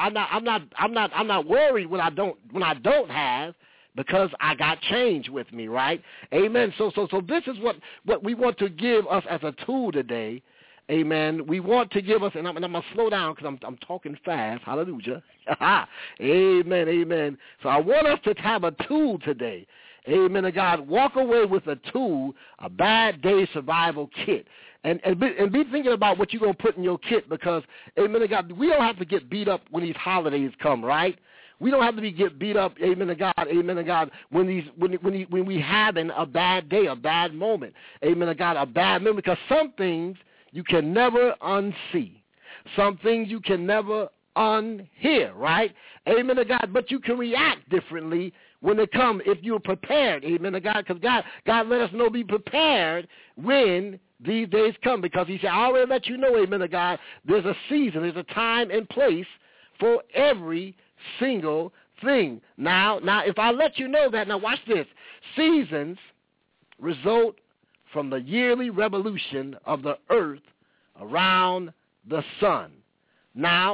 I'm not worried when I don't have, because I got change with me, right? Amen. So this is what we want to give us as a tool today. Amen. We want to give us, and I'm going to slow down because I'm talking fast. Hallelujah. Amen. Amen. So I want us to have a tool today. Amen to God. Walk away with a tool, a bad day survival kit. And be thinking about what you're going to put in your kit, because, amen to God, we don't have to get beat up when these holidays come, right? We don't have to get beat up, amen to God, when we having a bad day, a bad moment, amen to God, a bad moment, because some things you can never unsee. Some things you can never unhear, right? Amen to God. But you can react differently when they come if you're prepared. Amen to God. Because God let us know, be prepared when these days come. Because he said, I already let you know, amen to God, there's a season, there's a time and place for every single thing. Now, if I let you know that, now watch this. Seasons result from the yearly revolution of the earth around the sun. Now,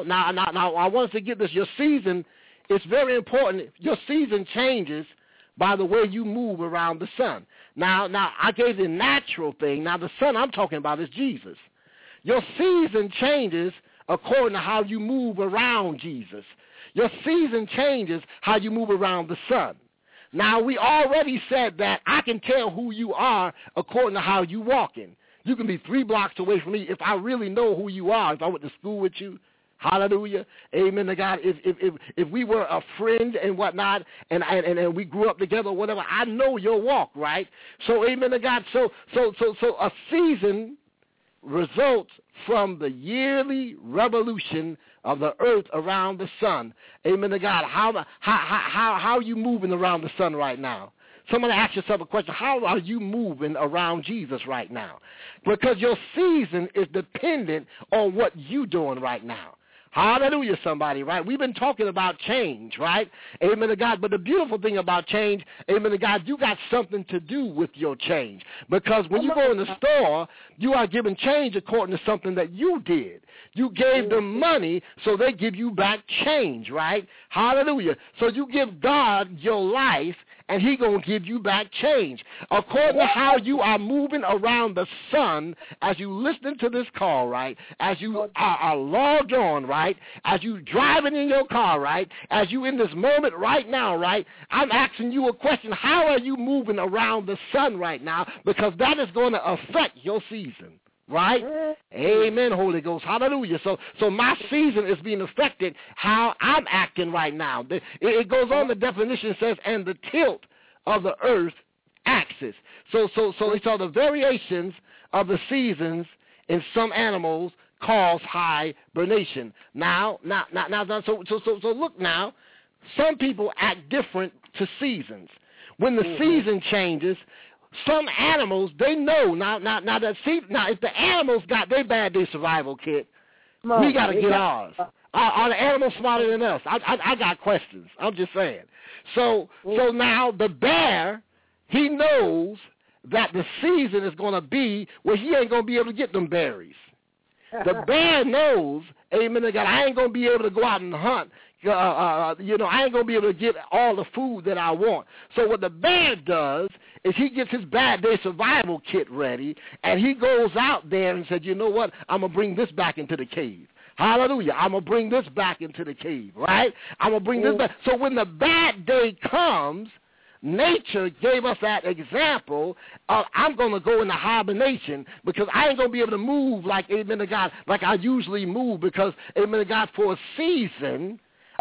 I want us to get this. Your season is very important. Your season changes by the way you move around the sun. Now, I gave the natural thing. Now, the sun I'm talking about is Jesus. Your season changes according to how you move around Jesus. Your season changes how you move around the sun. Now, we already said that I can tell who you are according to how you walking. You can be 3 blocks away from me if I really know who you are, if I went to school with you. Hallelujah. Amen to God. If we were a friend and whatnot, and we grew up together or whatever, I know your walk, right? So amen to God. So a season results from the yearly revolution of the earth around the sun. Amen to God. How are you moving around the sun right now? Somebody ask yourself a question. How are you moving around Jesus right now? Because your season is dependent on what you're doing right now. Hallelujah, somebody, right? We've been talking about change, right? Amen to God. But the beautiful thing about change, amen to God, you got something to do with your change. Because when you go in the store, you are giving change according to something that you did. You gave them money, so they give you back change, right? Hallelujah. So you give God your life, and he going to give you back change. According to how you are moving around the sun, as you listen to this call, right, as you are logged on, right, as you driving in your car, right, as you in this moment right now, right, I'm asking you a question. How are you moving around the sun right now? Because that is going to affect your season. Right? Amen, Holy Ghost. Hallelujah. So my season is being affected how I'm acting right now. It goes on, the definition says, and the tilt of the earth axis. So the variations of the seasons in some animals cause hibernation. Now, so look now, some people act different to seasons. When the season changes, some animals, they know now if the animals got their bad day survival kit, we got to get ours. Are the animals smarter than us? I got questions. I'm just saying. So now the bear, he knows that the season is going to be where he ain't going to be able to get them berries. The bear knows, amen to God, I ain't going to be able to go out and hunt. I ain't going to be able to get all the food that I want. So what the bear does is he gets his bad day survival kit ready, and he goes out there and says, you know what, I'm going to bring this back into the cave. Hallelujah. I'm going to bring this back into the cave, right? I'm going to bring this back. So when the bad day comes, nature gave us that example of I'm going to go into hibernation because I ain't going to be able to move like, amen to God, like I usually move because, amen to God, for a season,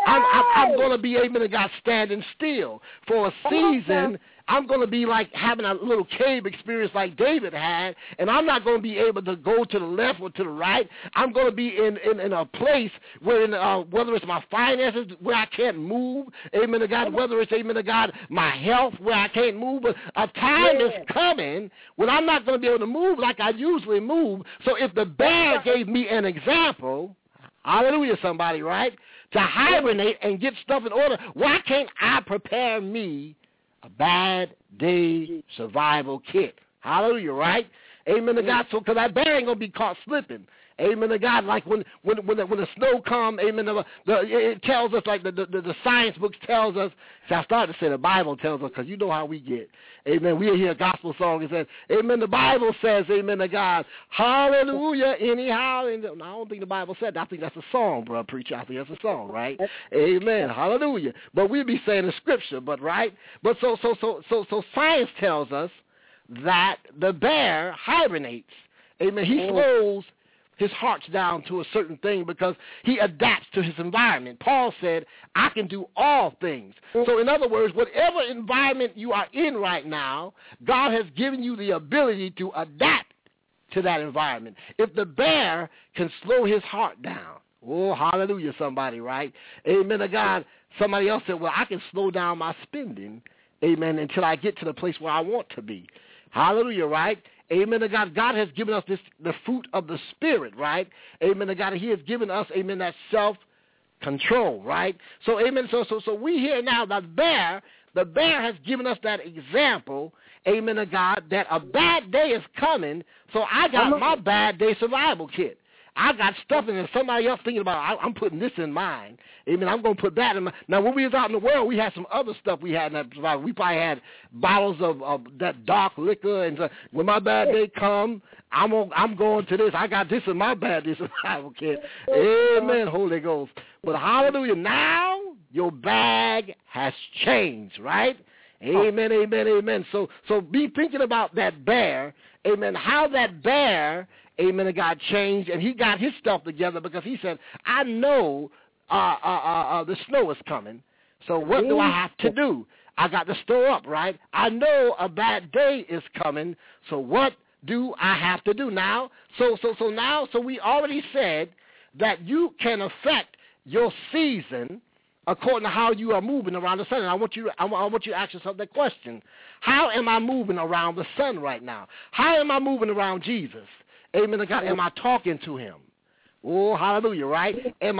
I'm going to be, amen to God, standing still. For a season, I'm going to be like having a little cave experience like David had, and I'm not going to be able to go to the left or to the right. I'm going to be in a place where, whether it's my finances, where I can't move, amen to God, whether it's, amen to God, my health, where I can't move, but a time is coming when I'm not going to be able to move like I usually move. So if the bear gave me an example, hallelujah, somebody, right, to hibernate and get stuff in order, why can't I prepare me a bad day survival kit? Hallelujah, right? Amen to God. So, because that bear ain't going to be caught slipping. Amen to God. Like when the snow comes, amen, it tells us, like the science books tells us. See, I started to say the Bible tells us, because you know how we get. Amen. We hear a gospel song and says, amen, the Bible says, amen to God, hallelujah, anyhow. And I don't think the Bible said that. I think that's a song, bro, preacher. I think that's a song, right? Amen. Hallelujah. But we be saying the scripture, but right? But so science tells us that the bear hibernates. Amen. He slows his heart's down to a certain thing because he adapts to his environment. Paul said, I can do all things. So in other words, whatever environment you are in right now, God has given you the ability to adapt to that environment. If the bear can slow his heart down, oh, hallelujah, somebody, right? Amen to God. Somebody else said, well, I can slow down my spending, amen, until I get to the place where I want to be. Hallelujah, right? Amen to God. God has given us the fruit of the Spirit, right? Amen to God. He has given us, amen, that self-control, right? So, amen. So we hear now that the bear has given us that example, amen to God, that a bad day is coming, so I got my bad day survival kit. I got stuff in there. Somebody else thinking about, I'm putting this in mine. Amen. I'm going to put that in mine. Now, when we was out in the world, we had some other stuff we had in that survival. We probably had bottles of that dark liquor. And so when my bad day come, I'm going to this. I got this in my bad day survival kit. Amen, Holy Ghost. But hallelujah, now your bag has changed, right? Amen, amen, amen. So be thinking about that bear. Amen. How that bear, amen, God changed, and he got his stuff together because he said, I know the snow is coming, so what do I have to do? I got to store up, right? I know a bad day is coming, so what do I have to do now? So we already said that you can affect your season according to how you are moving around the sun. And I want you to ask yourself that question. How am I moving around the sun right now? How am I moving around Jesus? Amen to God. Am I talking to him? Oh, hallelujah, right? Am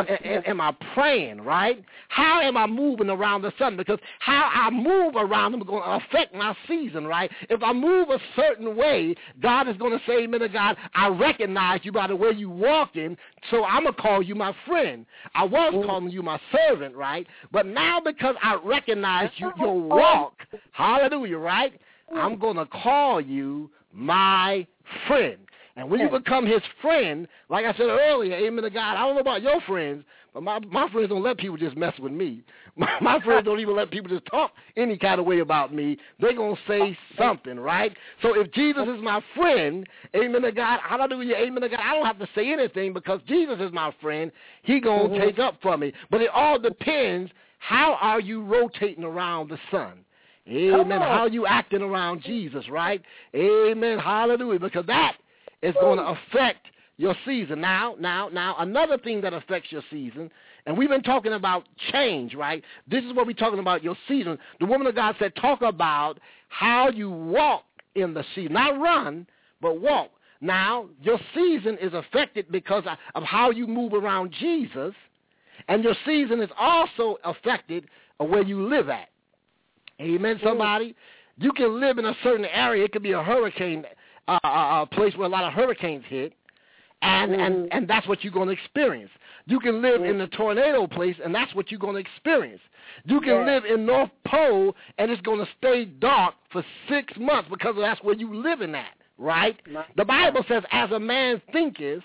I praying, right? How am I moving around the sun? Because how I move around them is going to affect my season, right? If I move a certain way, God is going to say, amen to God, I recognize you by the way you walking, so I'm going to call you my friend. I was calling you my servant, right? But now because I recognize your walk, hallelujah, right? I'm going to call you my friend. And when you become his friend, like I said earlier, amen to God, I don't know about your friends, but my friends don't let people just mess with me. My friends don't even let people just talk any kind of way about me. They're going to say something, right? So if Jesus is my friend, amen to God, hallelujah, amen to God, I don't have to say anything because Jesus is my friend. He going to take up for me. But it all depends, how are you rotating around the sun? Amen. How are you acting around Jesus, right? Amen. Hallelujah. Because that is going to affect your season. Now, another thing that affects your season, and we've been talking about change, right? This is what we're talking about, your season. The woman of God said, talk about how you walk in the season. Not run, but walk. Now, your season is affected because of how you move around Jesus, and your season is also affected of where you live at. Amen, somebody? You can live in a certain area. It could be a hurricane place where a lot of hurricanes hit, And that's what you're going to experience. You can live in the tornado place, and that's what you're going to experience. You can live in North Pole, and it's going to stay dark for 6 months because that's where you living at, right? The Bible says, as a man thinketh,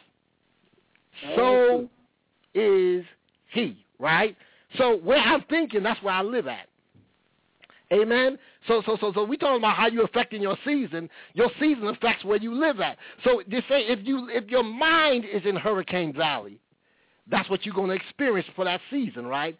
so is he, right? So where I'm thinking, that's where I live at. Amen. So we talking about how you affecting your season. Your season affects where you live at. So they say if your mind is in Hurricane Valley, that's what you're going to experience for that season, right?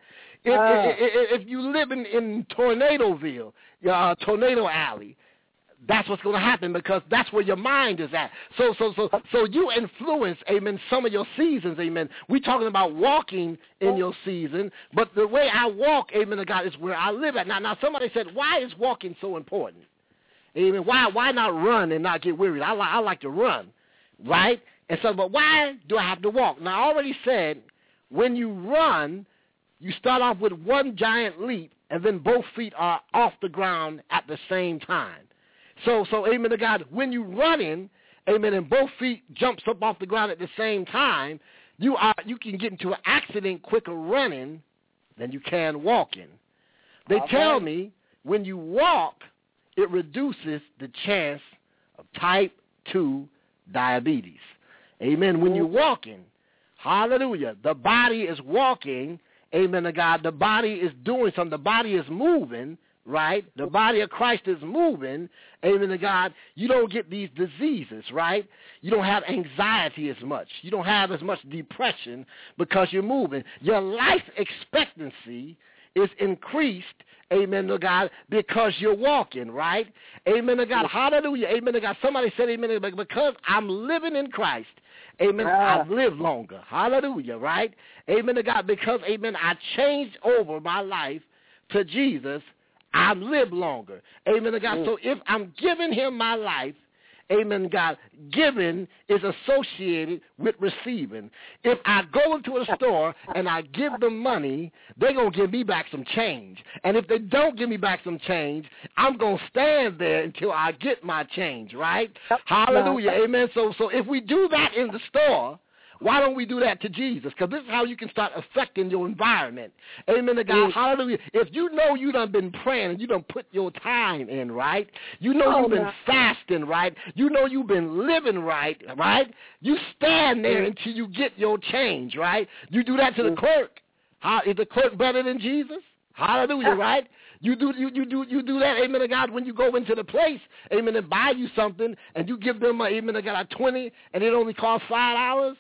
If you live in Tornadoville, Tornado Alley, that's what's going to happen because that's where your mind is at. So you influence, amen, some of your seasons, amen. We're talking about walking in your season, but the way I walk, amen, to God, is where I live at. Now somebody said, why is walking so important? Amen. Why not run and not get weary? I like to run, right? And so, but why do I have to walk? Now, I already said when you run, you start off with one giant leap, and then both feet are off the ground at the same time. So amen to God, when you're running, amen, and both feet jumps up off the ground at the same time, you can get into an accident quicker running than you can walking. They tell me when you walk, it reduces the chance of type 2 diabetes. Amen. When you're walking, hallelujah, the body is walking, amen to God. The body is doing something. The body is moving, right? The body of Christ is moving, amen to God. You don't get these diseases, right? You don't have anxiety as much. You don't have as much depression because you're moving. Your life expectancy is increased, amen to God, because you're walking, right? Amen to God. Hallelujah. Amen to God. Somebody said amen to God. Because I'm living in Christ, amen, I live longer. Hallelujah, right? Amen to God. Because, amen, I changed over my life to Jesus, I live longer. Amen to God. So if I'm giving him my life, amen, God, giving is associated with receiving. If I go into a store and I give them money, they're going to give me back some change. And if they don't give me back some change, I'm going to stand there until I get my change, right? Hallelujah, amen. So if we do that in the store, why don't we do that to Jesus? Because this is how you can start affecting your environment. Amen to God. Hallelujah. If you know you done been praying and you done put your time in, right? You know you've been fasting, right? You know you've been living right? You stand there until you get your change, right? You do that to the clerk. Is the clerk better than Jesus? Hallelujah, right? You do that, amen to God, when you go into the place, amen, and buy you something, and you give them, amen to God, a 20, and it only costs $5.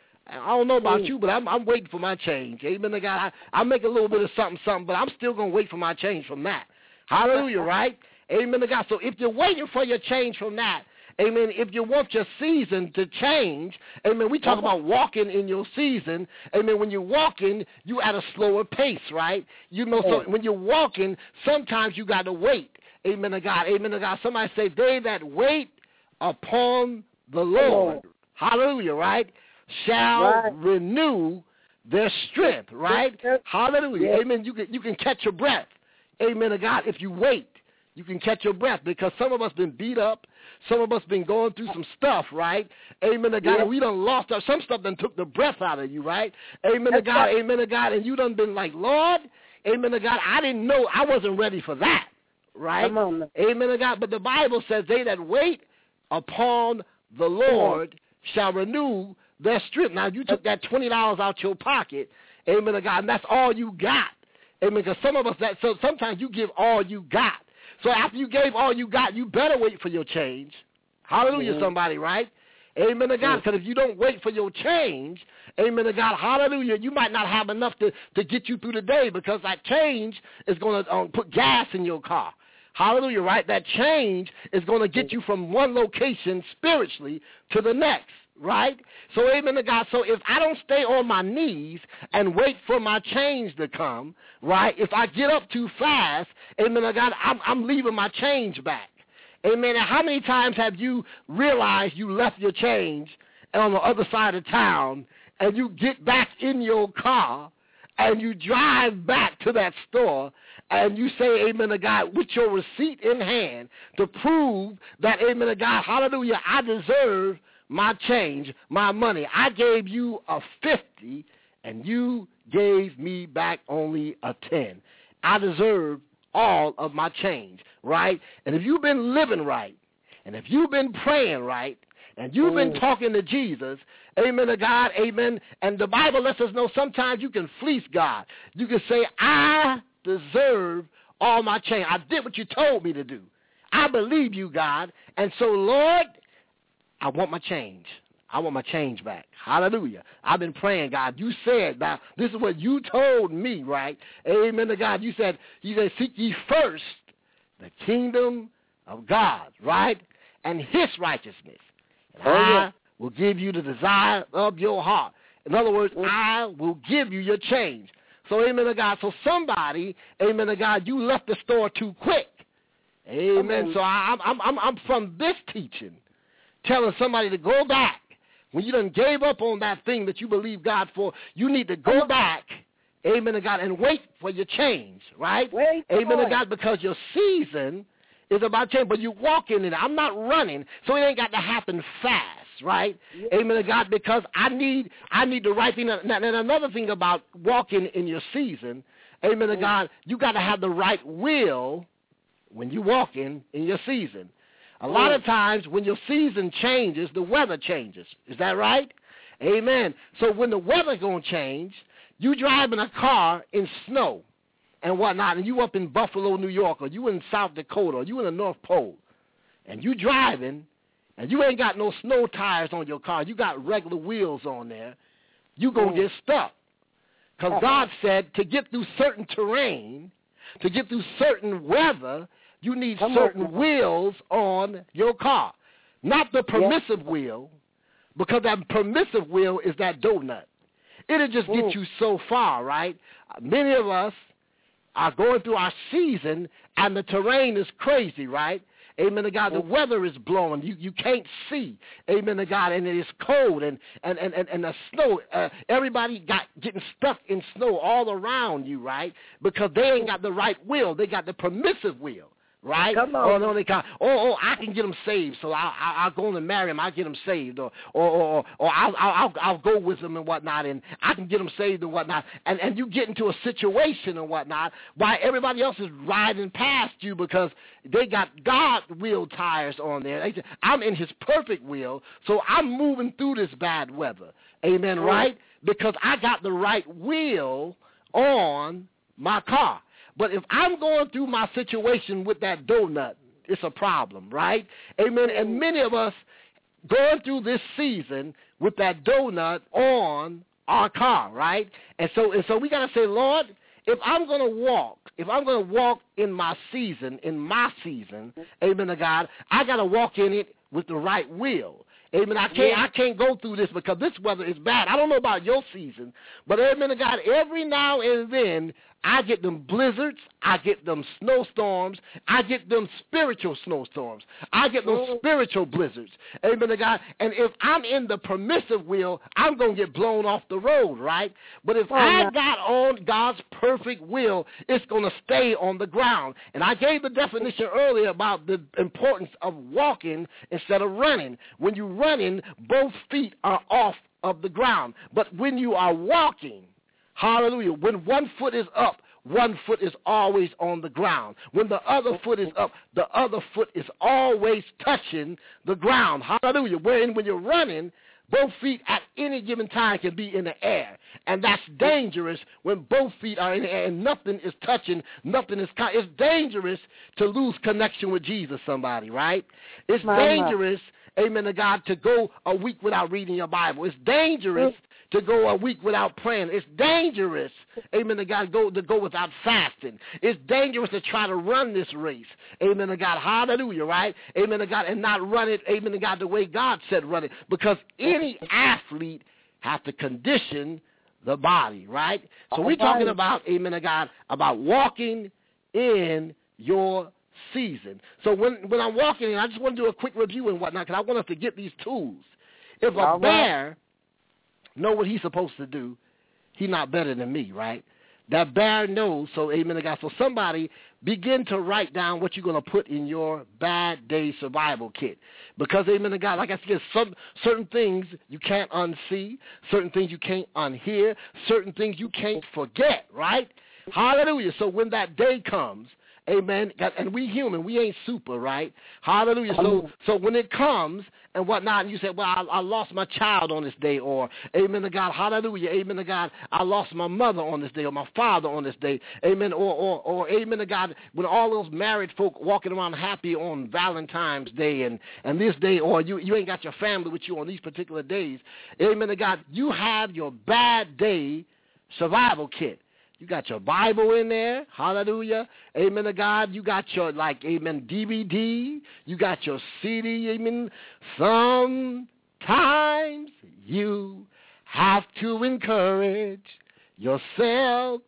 I don't know about you, but I'm waiting for my change. Amen to God. I make a little bit of something, but I'm still going to wait for my change from that. Hallelujah, right? Amen to God. So if you're waiting for your change from that, amen, if you want your season to change, amen, we talk about walking in your season. Amen, when you're walking, you at a slower pace, right? You know, so when you're walking, sometimes you got to wait. Amen to God. Amen to God. Somebody say, they that wait upon the Lord, hallelujah, right, shall renew their strength, right? Hallelujah. Amen. You can catch your breath. Amen to God. If you wait, you can catch your breath because some of us been beat up. Some of us been going through some stuff, right? Amen to God. And we done lost our, some stuff done took the breath out of you, right? Amen to God. Amen to God. And you done been like, Lord, amen to God, I didn't know, I wasn't ready for that, right? Amen to God. But the Bible says they that wait upon the Lord shall renew their strength. Now, you took that $20 out your pocket, amen to God, and that's all you got. Amen, because some of us, so sometimes you give all you got. So after you gave all you got, you better wait for your change. Hallelujah, somebody, right? Amen to God, because if you don't wait for your change, amen to God, hallelujah, you might not have enough to get you through the day because that change is going to put gas in your car. Hallelujah, right? That change is going to get you from one location spiritually to the next. Right? So, amen to God. So if I don't stay on my knees and wait for my change to come, right, if I get up too fast, amen to God, I'm leaving my change back. Amen. And how many times have you realized you left your change on the other side of town and you get back in your car and you drive back to that store and you say, amen to God, with your receipt in hand to prove that, amen to God, hallelujah, I deserve my change, my money. I gave you a 50, and you gave me back only a 10. I deserve all of my change, right? And if you've been living right, and if you've been praying right, and you've been talking to Jesus, amen to God, amen, and the Bible lets us know sometimes you can fleece God. You can say, I deserve all my change. I did what you told me to do. I believe you, God, and so, Lord, I want my change. I want my change back. Hallelujah. I've been praying, God. You said, now, this is what you told me, right? Amen to God. You said, seek ye first the kingdom of God, right? And his righteousness. And I will give you the desire of your heart. In other words, I will give you your change. So, amen to God. So somebody, amen to God, you left the store too quick. Amen. So I'm from this teaching telling somebody to go back. When you done gave up on that thing that you believe God for, you need to go back, amen to God, and wait for your change, right? Amen to God, because your season is about change, but you walk in it. I'm not running, so it ain't got to happen fast, right? Amen to God, because I need the right thing. And another thing about walking in your season, amen to God, you got to have the right will when you walk in your season. A lot of times when your season changes, the weather changes. Is that right? Amen. So when the weather's going to change, you driving a car in snow and whatnot, and you up in Buffalo, New York, or you in South Dakota, or you in the North Pole, and you driving, and you ain't got no snow tires on your car. You got regular wheels on there. You going to get stuck. Because God said to get through certain terrain, to get through certain weather, you need certain wheels on your car. Not the permissive wheel, because that permissive wheel is that donut. It'll just get you so far, right? Many of us are going through our season, and the terrain is crazy, right? Amen to God. The weather is blowing. You can't see. Amen to God. And it is cold, and the snow. Everybody getting stuck in snow all around you, right? Because they ain't got the right will. They got the permissive will. Right? Come on. I can get them saved, so I'll go and marry him. I'll get them saved, or I'll go with them and whatnot, and I can get them saved and whatnot. And you get into a situation and whatnot while everybody else is riding past you because they got God will tires on there. They say, I'm in his perfect will, so I'm moving through this bad weather. Amen, right? Because I got the right will on my car. But if I'm going through my situation with that donut, it's a problem, right? Amen. And many of us going through this season with that donut on our car, right? And so we got to say, Lord, if I'm going to walk in my season, amen to God, I got to walk in it with the right will. Amen. I can't go through this because this weather is bad. I don't know about your season, but amen to God, every now and then I get them blizzards, I get them snowstorms, I get them spiritual snowstorms, I get those spiritual blizzards. Amen to God. And if I'm in the permissive will, I'm going to get blown off the road, right? But if I got on God's perfect will, it's going to stay on the ground. And I gave the definition earlier about the importance of walking instead of running. When you're running, both feet are off of the ground. But when you are walking, hallelujah, when one foot is up, one foot is always on the ground. When the other foot is up, the other foot is always touching the ground. Hallelujah. When you're running, both feet at any given time can be in the air. And that's dangerous when both feet are in the air and nothing is touching, it's dangerous to lose connection with Jesus, somebody, right? It's dangerous, amen to God, to go a week without reading your Bible. It's dangerous to go a week without praying. It's dangerous, amen to God, to go without fasting. It's dangerous to try to run this race, amen to God, hallelujah, right? Amen to God, and not run it, amen to God, the way God said run it. Because any athlete has to condition the body, right? So we're talking about, amen to God, about walking in your season. So when I'm walking in, I just want to do a quick review and whatnot because I want us to get these tools. If a bear know what he's supposed to do, he's not better than me, right? That bear knows. So, amen to God. So somebody begin to write down what you're going to put in your bad day survival kit. Because, amen to God, like I said, certain things you can't unsee, certain things you can't unhear, certain things you can't forget, right? Hallelujah. So when that day comes, amen, and we human, we ain't super, right? Hallelujah. So when it comes and whatnot, and you say, well, I lost my child on this day, or amen to God, hallelujah, amen to God, I lost my mother on this day, or my father on this day, amen, or amen to God, when all those married folk walking around happy on Valentine's Day and this day, or you ain't got your family with you on these particular days, amen to God, you have your bad day survival kit. You got your Bible in there, hallelujah, amen to God. You got your, amen, DVD. You got your CD, amen. Sometimes you have to encourage yourself.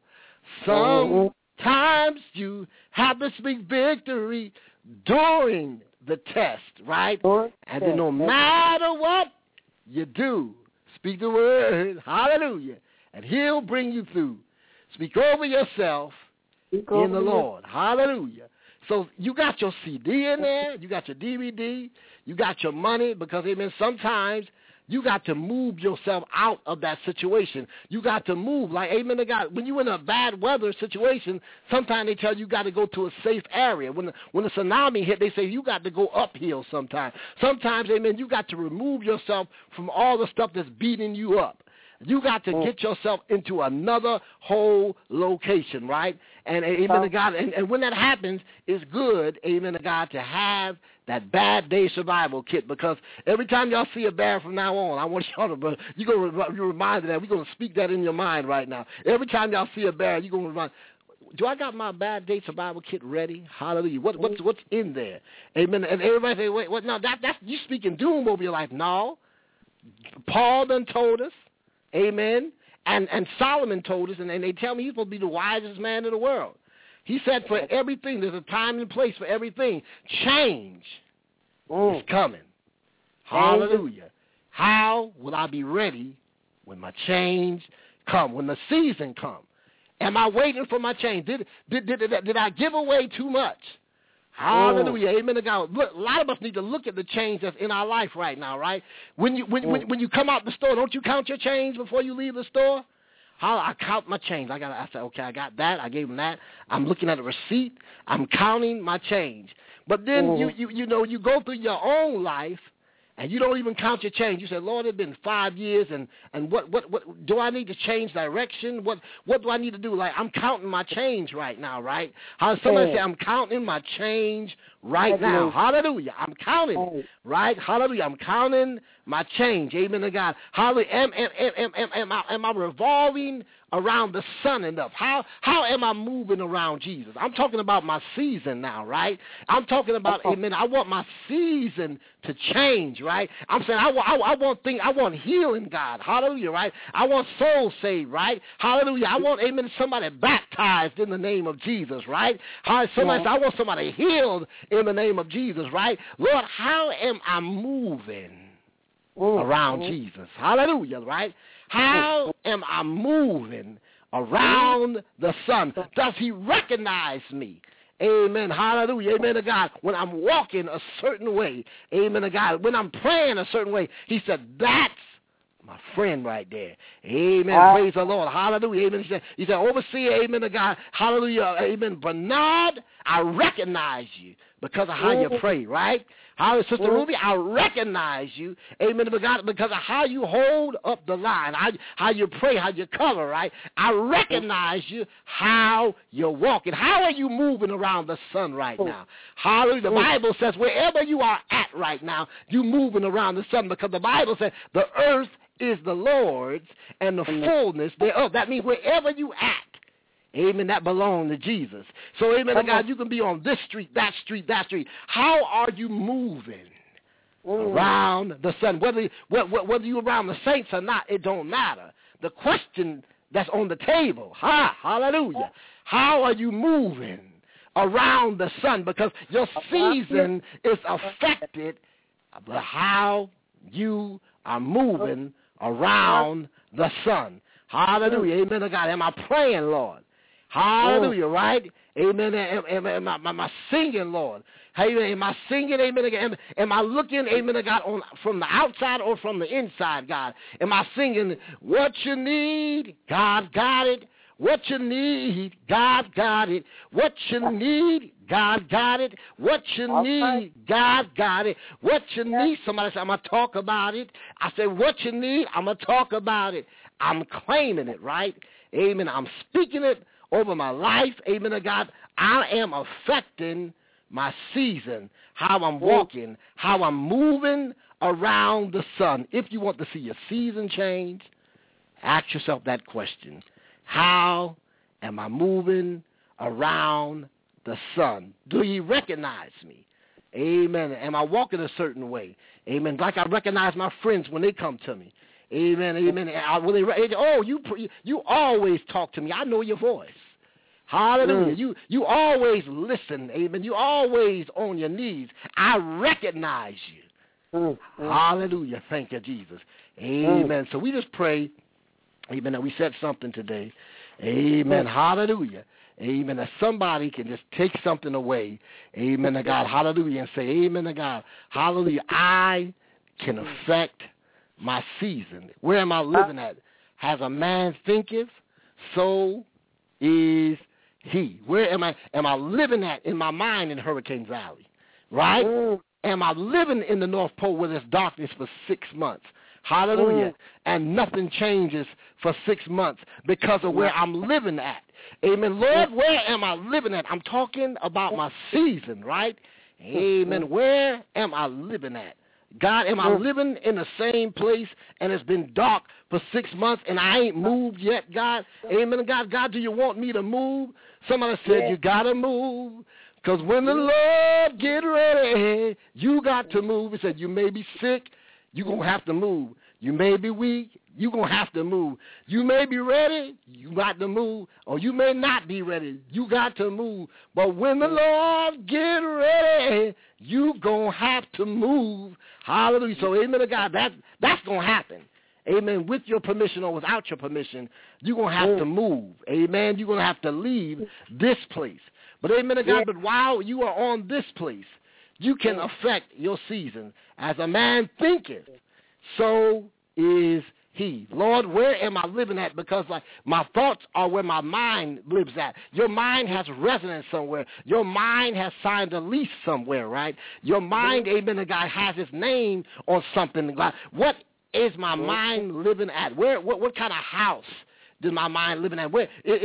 Sometimes you have to speak victory during the test, right? And then no matter what you do, speak the word, hallelujah, and he'll bring you through. Speak over yourself in the Lord. Hallelujah. So you got your CD in there. You got your DVD. You got your money because, amen, sometimes you got to move yourself out of that situation. You got to move. Like, amen to God, when you're in a bad weather situation, sometimes they tell you got to go to a safe area. When the tsunami hit, they say you got to go uphill sometimes. Sometimes, amen, you got to remove yourself from all the stuff that's beating you up. You got to get yourself into another whole location, right? And amen to God. And when that happens, it's good, amen to God, to have that bad day survival kit, because every time y'all see a bear from now on, I want y'all to, you're reminded that. We're going to speak that in your mind right now. Every time y'all see a bear, you're going to remind, do I got my bad day survival kit ready? Hallelujah. What's in there? Amen. And everybody say, wait, what? No, that's you speaking doom over your life. No. Paul done told us. Amen. And Solomon told us, and they tell me he's supposed to be the wisest man in the world. He said for everything, there's a time and place for everything. Change is coming. Hallelujah. How will I be ready when my change come, when the season come? Am I waiting for my change? Did I give away too much? Hallelujah. Amen to God. Look, a lot of us need to look at the change that's in our life right now, right? When you come out the store, don't you count your change before you leave the store? I count my change. I said, okay, I got that. I gave him that. I'm looking at a receipt. I'm counting my change. But then you go through your own life, and you don't even count your change. You say, Lord, it's been 5 years, and what do I need to change direction? What do I need to do? Like, I'm counting my change right now, right? How somebody say, I'm counting my change right now. Hallelujah. I'm counting it, right? Hallelujah. I'm counting my change. Amen to God. Hallelujah. Am I revolving around the sun enough? How am I moving around Jesus? I'm talking about my season now, right? I'm talking about, amen, I want my season to change, right? I'm saying I want healing, God. Hallelujah, right? I want souls saved, right? Hallelujah. I want, amen, somebody baptized in the name of Jesus, right? Somebody say, I want somebody healed in the name of Jesus, right? Lord, how am I moving around Jesus? Hallelujah, right? How am I moving around the sun? Does he recognize me? Amen. Hallelujah. Amen to God. When I'm walking a certain way, amen to God. When I'm praying a certain way, he said, that's my friend right there. Amen. Praise the Lord. Hallelujah. Amen. He said, overseer, amen to God. Hallelujah. Amen. Bernard, I recognize you because of how you pray, right? Hallelujah. Sister Ruby, I recognize you, amen to God, because of how you hold up the line, how you pray, how you cover, right? I recognize you, how you're walking. How are you moving around the sun right now? Hallelujah. The Bible says wherever you are at right now, you're moving around the sun, because the Bible says the earth is the Lord's and the fullness thereof. That means wherever you at, amen, that belongs to Jesus. So, amen to God, you can be on this street, that street, that street. How are you moving around the sun? Whether you're around the saints or not, it don't matter. The question that's on the table, hallelujah, how are you moving around the sun? Because your season is affected by how you are moving around the sun. Hallelujah, amen to God. Am I praying, Lord? Hallelujah, right? Amen. Am I singing, Lord? Amen. Am I singing, amen? Am I looking, amen, God, from the outside or from the inside, God? Am I singing, what you need, God got it. What you need, God got it. What you need, God got it. What you need, God got it. What you need, somebody said, I'm going to talk about it. I said, what you need, I'm going to talk about it. I'm claiming it, right? Amen. I'm speaking it over my life. Amen to God. I am affecting my season, how I'm walking, how I'm moving around the sun. If you want to see your season change, ask yourself that question. How am I moving around the sun? Do you recognize me? Amen. Am I walking a certain way? Amen. Like I recognize my friends when they come to me. Amen. Amen. You always talk to me. I know your voice. Hallelujah. You always listen. Amen. You always on your knees. I recognize you. Hallelujah. Thank you, Jesus. Amen. So we just pray, amen, that we said something today. Amen. Hallelujah. Amen. That somebody can just take something away. Amen to God. Hallelujah. And say, amen to God. Hallelujah. I can affect my season. Where am I living at? As a man thinketh, so is he. Where am I living at in my mind in Hurricane Valley? Right? Am I living in the North Pole where there's darkness for 6 months? Hallelujah. And nothing changes for 6 months because of where I'm living at. Amen. Lord, where am I living at? I'm talking about my season, right? Amen. Where am I living at? God, am I living in the same place and it's been dark for 6 months and I ain't moved yet, God? Amen. God, do you want me to move? Somebody said you got to move. Because when the Lord get ready, you got to move. He said you may be sick. You're going to have to move. You may be weak. You're going to have to move. You may be ready. You got to move. Or you may not be ready. You got to move. But when the Lord get ready, you going to have to move. Hallelujah. So amen to God. That's going to happen. Amen. With your permission or without your permission, you're going to have to move. Amen. You're going to have to leave this place. But amen to God. But while you are on this place, you can affect your season. As a man thinketh, so is he. Lord, where am I living at? Because like my thoughts are where my mind lives at. Your mind has resonance somewhere. Your mind has signed a lease somewhere, right? Your mind, amen to God, has its name on something. What is my mind living at? What kind of house does my mind living at? Where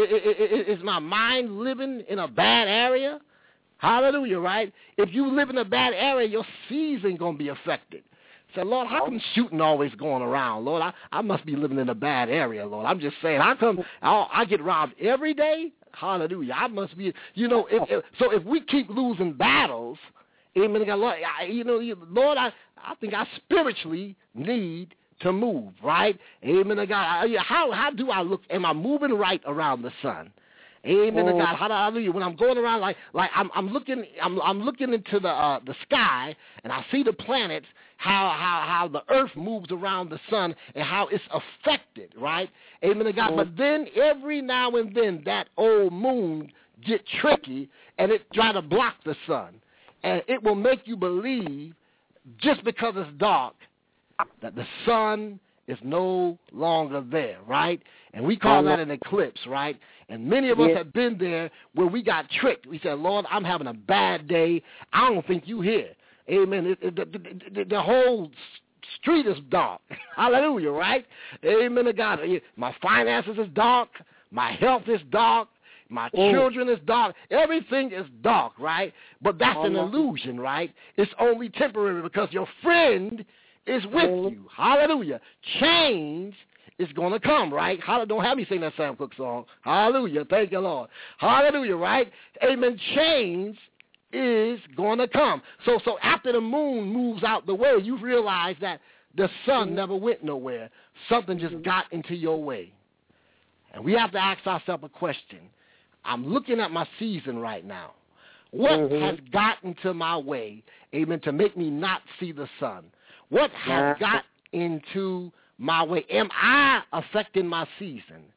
is my mind living in a bad area? Hallelujah, right? If you live in a bad area, your season going to be affected. Say, Lord, how come shooting always going around? Lord, I must be living in a bad area, Lord. I'm just saying, how come I get robbed every day? Hallelujah. I must be, so if we keep losing battles, amen, Lord, Lord, I think I spiritually need to move, right? Amen to God. How do I look? Am I moving right around the sun? Amen to God. Hallelujah. When I'm going around like I'm looking into the sky and I see the planets, how the earth moves around the sun and how it's affected, right? Amen to God. But then every now and then that old moon get tricky and it try to block the sun. And it will make you believe just because it's dark that the sun is no longer there, right? And we call that an eclipse, right? And many of us have been there where we got tricked. We said, Lord, I'm having a bad day. I don't think you here. Amen. The whole street is dark. Hallelujah, right? Amen to God. My finances is dark. My health is dark. My children is dark. Everything is dark, right? But that's an illusion, right? It's only temporary because your friend is with you. Hallelujah. Change is going to come, right? Don't have me sing that Sam Cooke song. Hallelujah. Thank you, Lord. Hallelujah, right? Amen. Change is going to come. So after the moon moves out the way, you realize that the sun never went nowhere. Something just got into your way. And we have to ask ourselves a question. I'm looking at my season right now. What has gotten to my way, amen, to make me not see the sun? What has got into my way? Am I affecting my season?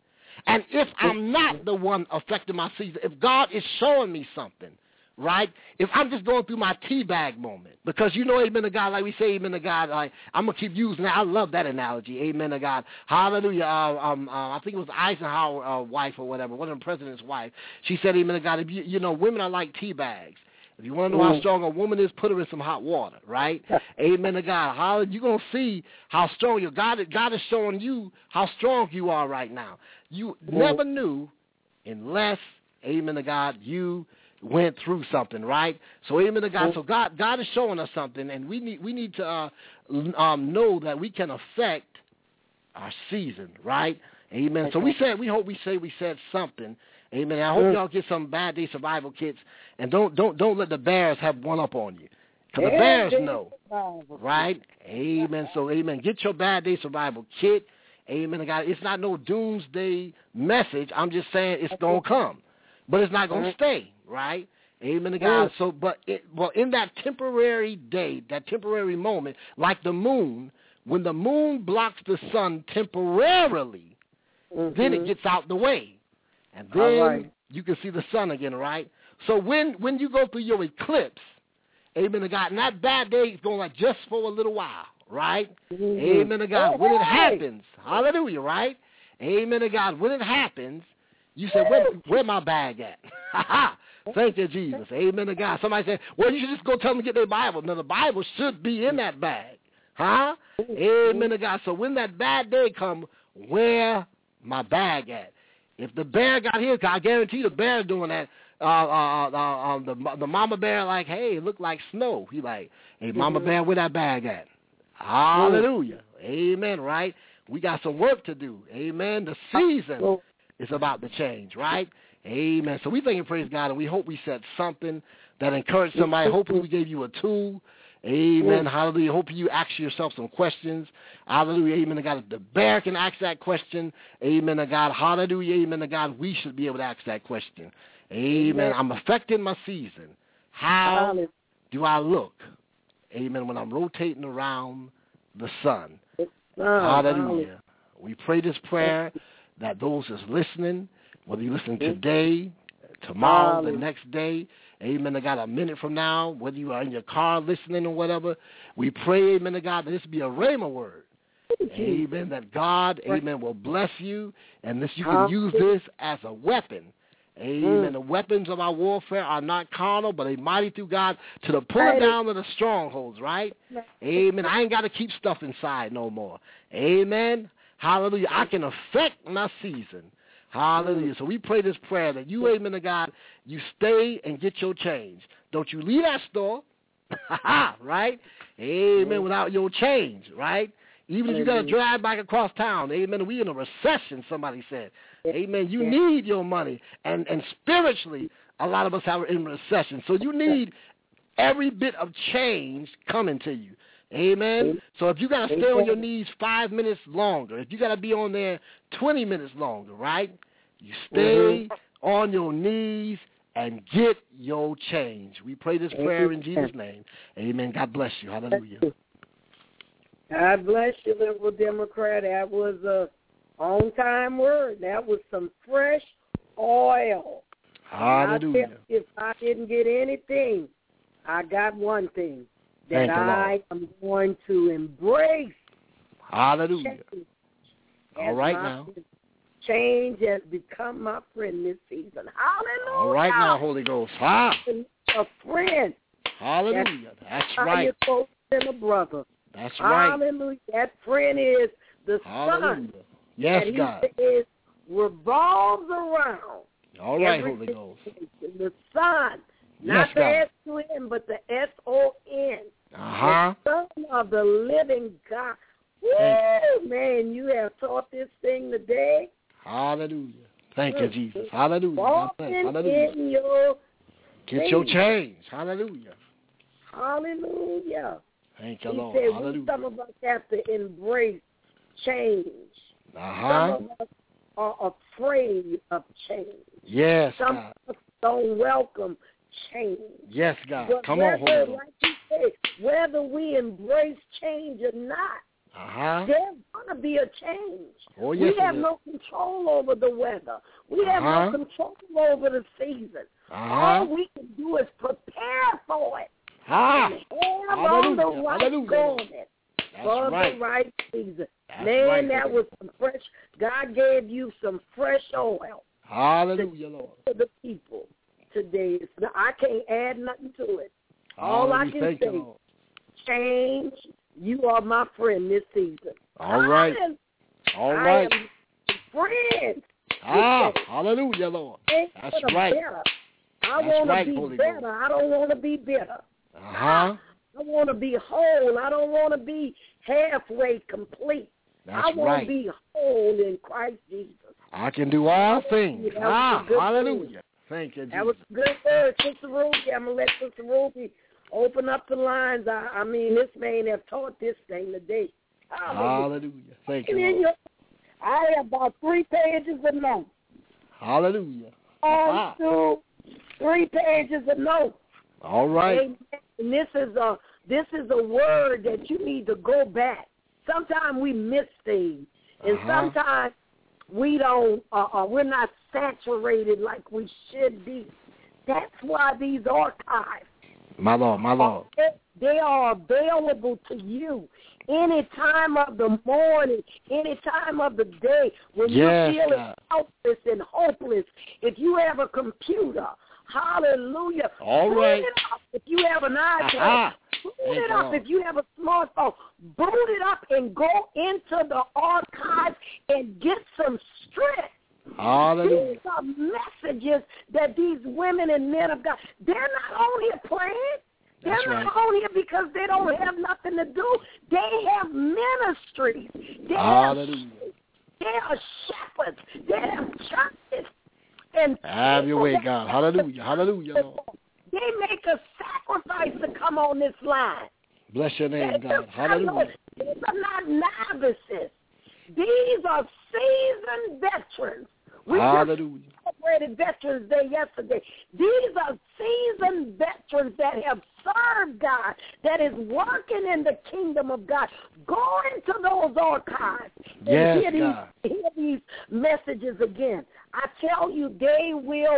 And if I'm not the one affecting my season, if God is showing me something, right? If I'm just going through my teabag moment, because amen to God, like we say, amen to God, like I'm going to keep using that. I love that analogy, amen to God. Hallelujah. I think it was Eisenhower's wife or whatever, one of the president's wife. She said, amen to God, if women are like teabags. If you want to know how strong a woman is, put her in some hot water, right? Amen to God. Hallelujah. You're going to see how strong you are. God is showing you how strong you are right now. You never knew unless, amen to God, you went through something, right? So amen to God. So God is showing us something, and we need to know that we can affect our season, right? Amen. So we hope we said something. Amen. I hope y'all get some bad day survival kits, and don't let the bears have one up on you, because the bears know, right? Amen. So amen. Get your bad day survival kit. Amen. God, it's not no doomsday message. I'm just saying it's gonna come, but it's not gonna stay, right? Amen to God. So, in that temporary day, that temporary moment, like the moon, when the moon blocks the sun temporarily, then it gets out the way. And then you can see the sun again, right? So when you go through your eclipse, amen to God, and that bad day is going like just for a little while, right? Amen to God. When it happens, hallelujah, right? Amen to God. When it happens, you say, where my bag at? Thank you, Jesus. Amen to God. Somebody said, well, you should just go tell them to get their Bible. No, the Bible should be in that bag. Huh? Amen to God. So when that bad day comes, where my bag at? If the bear got here, I guarantee the bear doing that. The mama bear like, hey, it look like snow. He like, hey, mama bear, where that bag at? Hallelujah. Amen, right? We got some work to do. Amen. The season is about to change, right? Amen. So we thank and praise God, and we hope we said something that encouraged somebody. Hopefully we gave you a tool. Amen. Hallelujah. Hope you ask yourself some questions. Hallelujah. Amen to God. If the bear can ask that question, amen to God. Hallelujah. Amen to God. We should be able to ask that question. Amen. I'm affecting my season. How do I look? Amen. When I'm rotating around the sun. Hallelujah. We pray this prayer that those that's listening, whether you listen today, tomorrow, the next day, amen to God, a minute from now, whether you are in your car listening or whatever, we pray, amen to God, that this be a rhema word. Amen, that God, amen, will bless you, and this you can use this as a weapon. Amen. The weapons of our warfare are not carnal, but they mighty through God to the pulling down of the strongholds, right? Amen. I ain't got to keep stuff inside no more. Amen. Hallelujah. I can affect my season. Hallelujah. So we pray this prayer that you, amen to God, you stay and get your change. Don't you leave that store, right? Amen, without your change, right? Even if you got to drive back across town, amen, we in a recession, somebody said. Amen, you need your money. And spiritually, a lot of us are in recession. So you need every bit of change coming to you. Amen. So if you got to stay on your knees 5 minutes longer, if you got to be on there 20 minutes longer, right? You stay on your knees and get your change. We pray this prayer in Jesus' name. Amen. God bless you. Hallelujah. God bless you, Liberal Democrat. That was a on-time word. That was some fresh oil. Hallelujah. If I didn't get anything, I got one thing. That I am going to embrace. Hallelujah. All right now. Change has become my friend this season. Hallelujah. All right now, Holy Ghost. A friend. Hallelujah. That's right. Than a brother. That's right. Hallelujah. That friend is the sun. Yes, God. It revolves around. All right, Holy Ghost. The sun. Not the S-U-N, but the S-O-N. The Son of the living God. Woo, man, you have taught this thing today. Hallelujah. Thank you, Jesus. Hallelujah. Hallelujah. Get your change. Hallelujah. Hallelujah. Thank you, Lord. Said, hallelujah. Some of us have to embrace change. Some of us are afraid of change. Yes, Some God. of us don't welcome change. Yes, God. But Come on, Holy Ghost. Like you say, whether we embrace change or not, There's going to be a change. Oh, yes, we have no control over the weather. We have no control over the season. All we can do is prepare for it. And have on the right garment for the right season. Man, that was some fresh. God gave you some fresh oil. Hallelujah, Lord. To the people today. I can't add nothing to it. All I can say, change. You are my friend this season. All right. I am friends. Hallelujah, Lord. That's right. I want to be better. I don't want to be bitter. I want to be whole. I don't want to be halfway complete. I want to be whole in Christ Jesus. I can do all things. Hallelujah. Thank you, Jesus. That was a good word, Sister Ruby. I'm going to let Sister Ruby open up the lines. I mean, this man have taught this thing today. Hallelujah. Thank you, Lord. I have about 3 pages of notes. Hallelujah. 3 pages of notes. All right. And this is a word that you need to go back. Sometimes we miss things, and sometimes we don't. We're not saturated like we should be. That's why these archives, my Lord, they are available to you any time of the morning, any time of the day when you're feeling helpless and hopeless. If you have a computer, hallelujah. All right. Boot it up. If you have an iPad, boot it up. If you have a smartphone, boot it up and go into the archives and get some strength. Hallelujah. These are messages that these women and men of God, they're not on here playing. They're not on here because they don't have nothing to do. They have ministries. They are shepherds. They have churches. And have your way, God. Hallelujah. Hallelujah, Lord. They make a sacrifice to come on this line. Bless your name, God. Hallelujah. These are not novices. These are seasoned veterans. We just celebrated Veterans Day yesterday. These are seasoned veterans that have served God, that is working in the kingdom of God. Go into those archives and hear these messages again. I tell you, they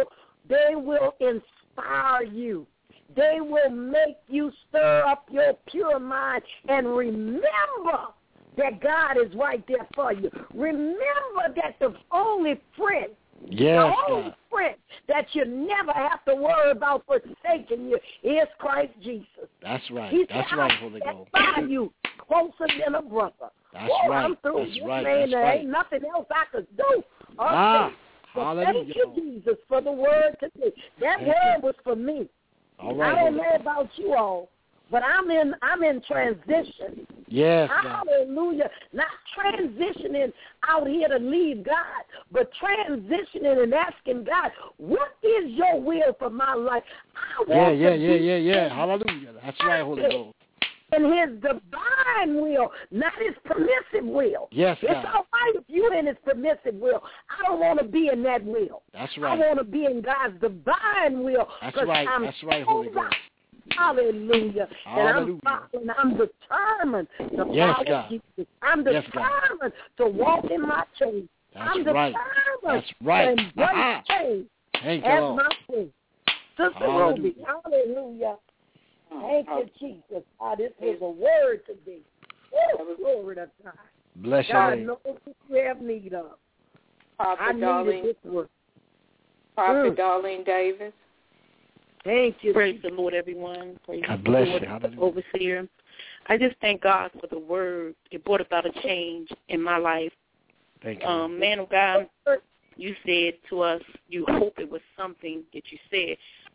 will inspire you. They will make you stir up your pure mind and remember that God is right there for you. Remember that the only friend, friend that you never have to worry about forsaking you is Christ Jesus. That's right. That's right, Holy Ghost. By you closer than a brother. That's right. I'm through. That's right. Man, there ain't nothing else I could do. Hallelujah. Thank you, Jesus, for the word today. That word was for me. All right, I don't know about you all, but I'm in transition. Yes. Hallelujah. Not transitioning out here to leave God, but transitioning and asking God, what is your will for my life? I want to be Hallelujah. That's right, Holy Ghost. In his divine will, not his permissive will. Yes, God. It's all right if you're in his permissive will. I don't want to be in that will. That's right. I want to be in God's divine will. That's right. That's right, Holy Ghost. Hallelujah. And I'm determined to follow Jesus. I'm determined to walk in my change. I'm determined to embrace change as my friend. Sister Ruby, hallelujah. Thank you, Jesus. This was a word today. Glory to God. Bless you. God knows what you have need of. I needed this word. Prophet Darlene Davis. Thank you. Praise the Lord, everyone. Praise God bless you. Overseer. I just thank God for the word. It brought about a change in my life. Thank you. Man of God, you said to us, you hope it was something that you said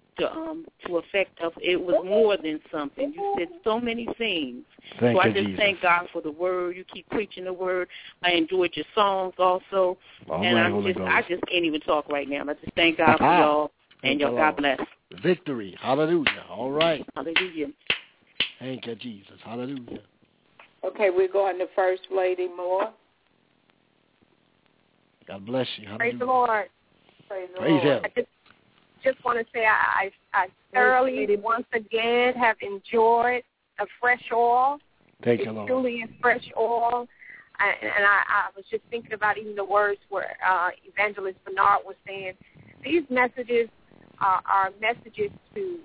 to affect us. It was more than something. You said so many things. Thank I you, just Jesus. thank God for the word. You keep preaching the word. I enjoyed your songs also. I just can't even talk right now. I just thank God for y'all. And y'all, God bless. Victory. Hallelujah. All right. Hallelujah. Thank you, Jesus. Hallelujah. Okay, we're going to First Lady Moore. God bless you. Hallelujah. Praise the Lord. Praise Him. I just want to say I thoroughly, once again, have enjoyed a fresh oil. Thank it you, Lord. truly is fresh oil. I was just thinking about even the words where Evangelist Bernard was saying, these messages are messages to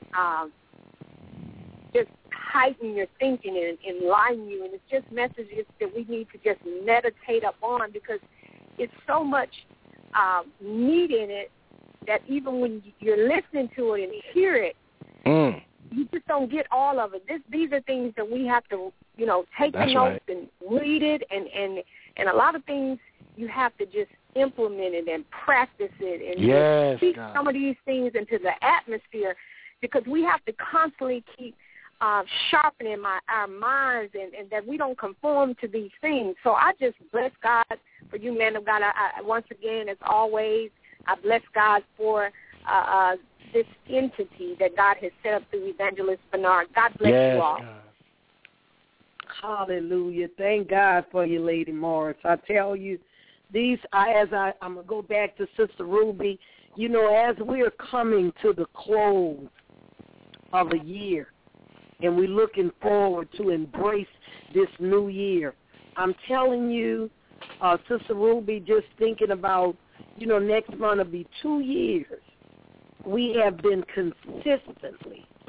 just heighten your thinking and enlighten you. And it's just messages that we need to just meditate upon, because it's so much meat in it that even when you're listening to it and hear it, you just don't get all of it. These are things that we have to, take the notes and read it, and a lot of things you have to just implement it and practice it and speak some of these things into the atmosphere, because we have to constantly keep sharpening our minds and that we don't conform to these things. So I just bless God for you, man of God. I once again, as always, I bless God for this entity that God has set up through Evangelist Bernard. God bless you all. God. Hallelujah. Thank God for you, Lady Morris. I tell you, I'm going to go back to Sister Ruby, as we're coming to the close of a year and we're looking forward to embrace this new year, I'm telling you, Sister Ruby, just thinking about, next month will be 2 years. We have been consistent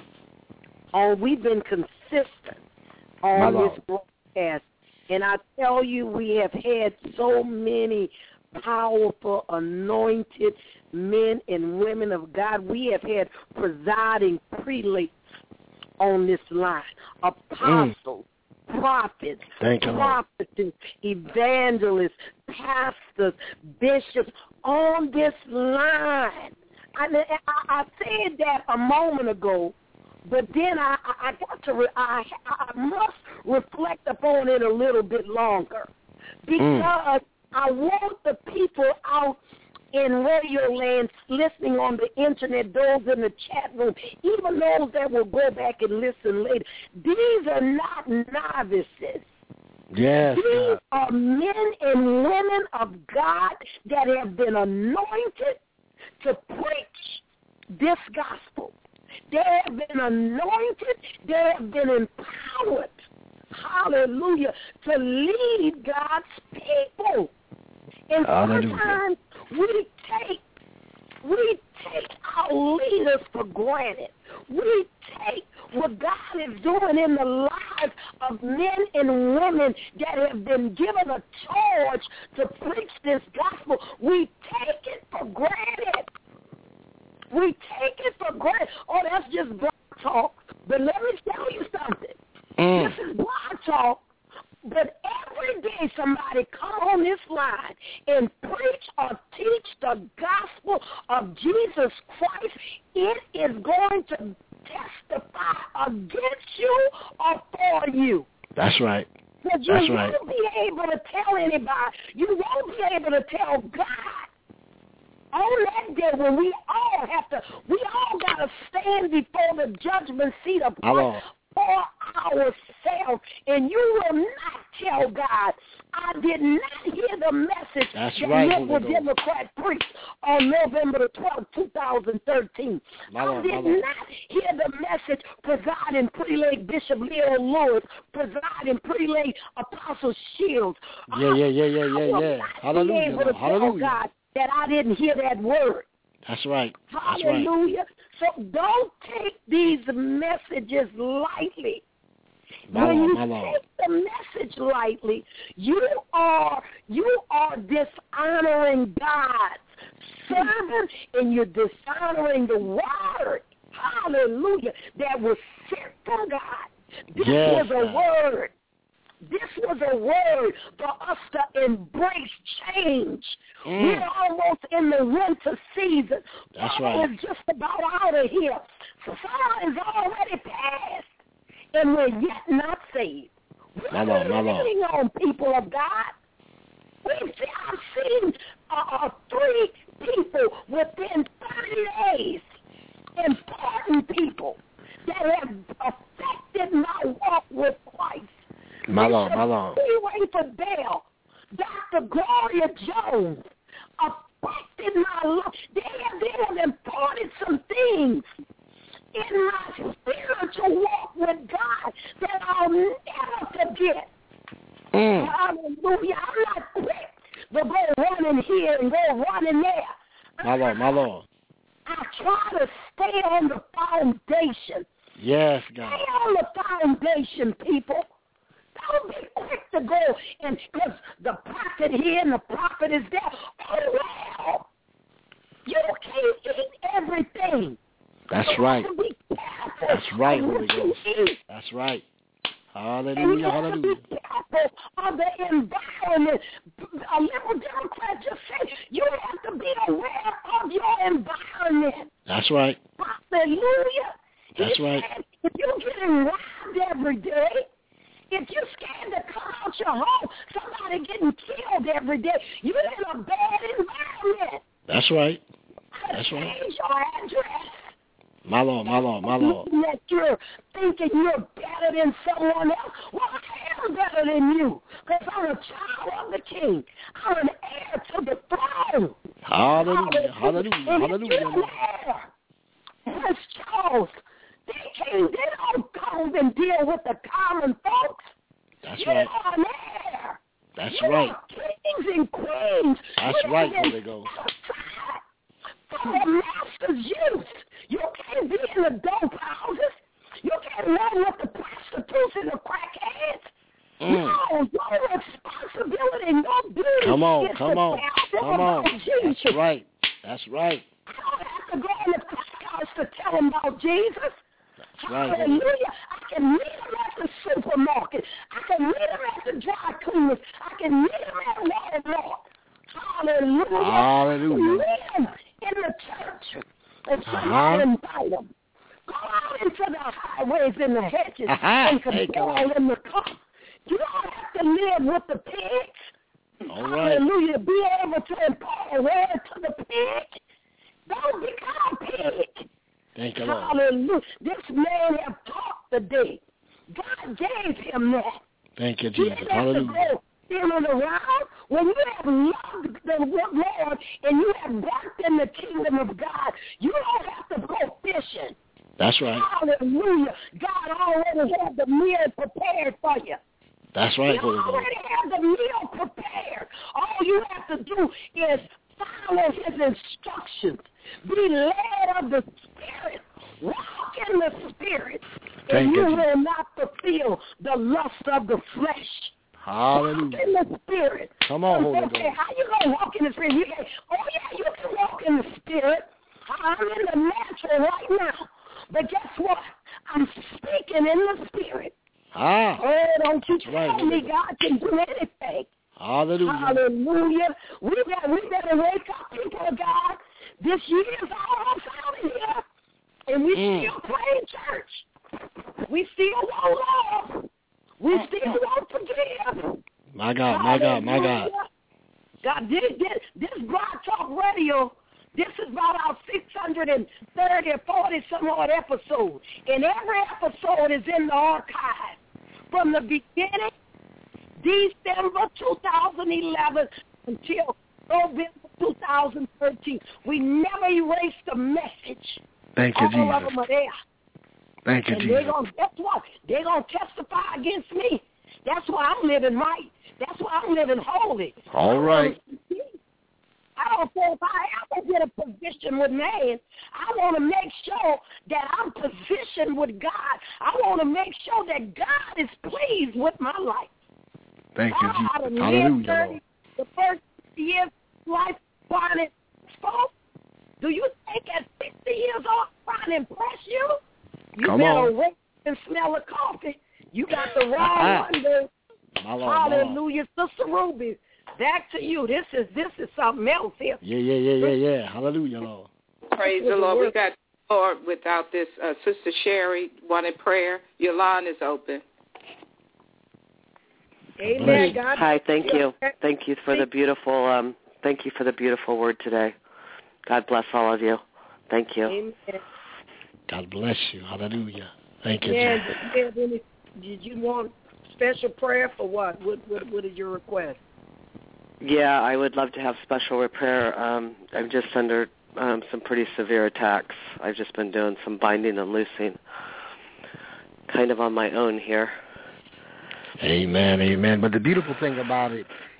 on this broadcast. And I tell you, we have had so many powerful, anointed men and women of God. We have had presiding prelates on this line, apostles, prophets, prophetess, evangelists, pastors, bishops on this line. I said that a moment ago, but then I must reflect upon it a little bit longer, because I want the people out in Radio Land listening on the internet, those in the chat room, even those that will go back and listen later. These are not novices. Yes, These are men and women of God that have been anointed to preach this gospel. They have been anointed. They have been empowered, hallelujah, to lead God's people. And sometimes we take our leaders for granted. We take what God is doing in the lives of men and women that have been given a charge to preach this gospel. We take it for granted. We take it for granted. Oh, that's just block talk. But let me tell you something. This is block talk. But every day somebody come on this line and preach or teach the gospel of Jesus Christ, it is going to testify against you or for you. That's right. Because you won't be able to tell anybody. You won't be able to tell God. On that day when we all got to stand before the judgment seat of Christ for ourselves, and you will not tell God, I did not hear the message that Liberal Democrat preached on November the 12th, 2013. I did not hear the message presiding Prelate Bishop Leo Lewis, presiding Prelate Apostle Shields. Yeah. Hallelujah. Hallelujah. God, that I didn't hear that word. That's right. Hallelujah. So don't take these messages lightly. When you take the message lightly, you are dishonoring God's servant, and you're dishonoring the word. Hallelujah. That was sent from God. This was a word. This was a word for us to embrace change. We're almost in the winter season. That's right. It's just about out of here. Summer is already past, and we're yet not saved. We're waiting on people of God. I've seen 3 people within 30 days, important people that have affected my walk with Christ. My Lord. Freeway for Bell, Dr. Gloria Jones, affected my life. They have imparted some things in my spiritual walk with God that I'll never my Lord. I try to stay on the foundation. Yes, God. Stay on the foundation, people. Don't be quick to go and because the prophet here and the prophet is there. Oh, well, you can't eat everything. That's so right. Be careful. That's right, Holy Ghost. That's right. Hallelujah, hallelujah. Be careful of the environment. A liberal Democrat just said you have to be aware of your environment. That's right. Hallelujah. That's right. If you're getting robbed every day, if you're scared to come out your home, somebody getting killed every day, you're in a bad environment. That's right. That's right. Change your address. My Lord, my Lord, my Lord. That you're thinking you're better than someone else. Well, I am better than you because I'm a child of the King. I'm an heir to the throne. Hallelujah, hallelujah, hallelujah. Prince Charles, they don't come and deal with the common folks. That's you're right. An heir. That's you're right. Kings and queens. That's right, Holy Ghost. From the master's youth. You can't be in the dope houses. You can't run with the prostitutes and the crackheads. No, your responsibility, no duty. Come on. Jesus. That's right. That's right. I don't have to go in the crack house to tell them about Jesus. That's right. Hallelujah. I can meet them at the supermarket. I can meet them at the dry cleaners. I can meet them at Walmart. Hallelujah. Hallelujah. In the church. And somebody invite them. Go out into the highways and the hedges and control in the car. You don't have to live with the pigs. All right. Hallelujah. Be able to impart a word to the pig. Don't become a pig. Thank you, Lord. Hallelujah. This man have talked today. God gave him that. Thank you, Jesus. Hallelujah. Feeling around when you have loved the Lord and you have walked in the kingdom of God, you don't have to go fishing. That's right. Hallelujah. God already had the meal prepared for you. That's right, You already have the meal prepared. All you have to do is follow his instructions. Be led of the Spirit. Walk in the Spirit. And you will not fulfill the lust of the flesh. Hallelujah. Walk in the Spirit. Come on, Holy Ghost. How you going to walk in the Spirit? You can walk in the Spirit. I'm in the natural right now. But guess what? I'm speaking in the Spirit. Oh, don't you tell me God can do anything. Hallelujah. Hallelujah. We better wake up, people of God. This year is almost out of here. And we still playing church. We still want love. We still won't forgive. My God, my God, my God. God, this Blog Talk Radio, this is about our 630 or 40 some odd episodes. And every episode is in the archive. From the beginning, December 2011 until November 2013. We never erased the message. Thank you, Jesus. All of them are there. Thank you, and Jesus. Guess what? They're going to testify against me. That's why I'm living right. That's why I'm living holy. All right. I don't care if I ever get a position with man. I want to make sure that I'm positioned with God. I want to make sure that God is pleased with my life. Thank you, Jesus. Hallelujah. The first year's life trying to spoke. Do you think at 60 years old trying to impress you? You better wait and smell the coffee. You got the wrong one, dude. Hallelujah. Sister Ruby, back to you. This is something else here. Yeah. Hallelujah, Lord. Praise the Lord. We got Lord without this. Sister Sherry wanted prayer. Your line is open. Amen. God. Hi, thank you. Thank you for the beautiful word today. God bless all of you. Thank you. Amen. God bless you. Hallelujah. Thank you, Jesus. Did you want special prayer for what? What is your request? Yeah, I would love to have special prayer. I'm just under some pretty severe attacks. I've just been doing some binding and loosing kind of on my own here. Amen, amen. But the beautiful thing about it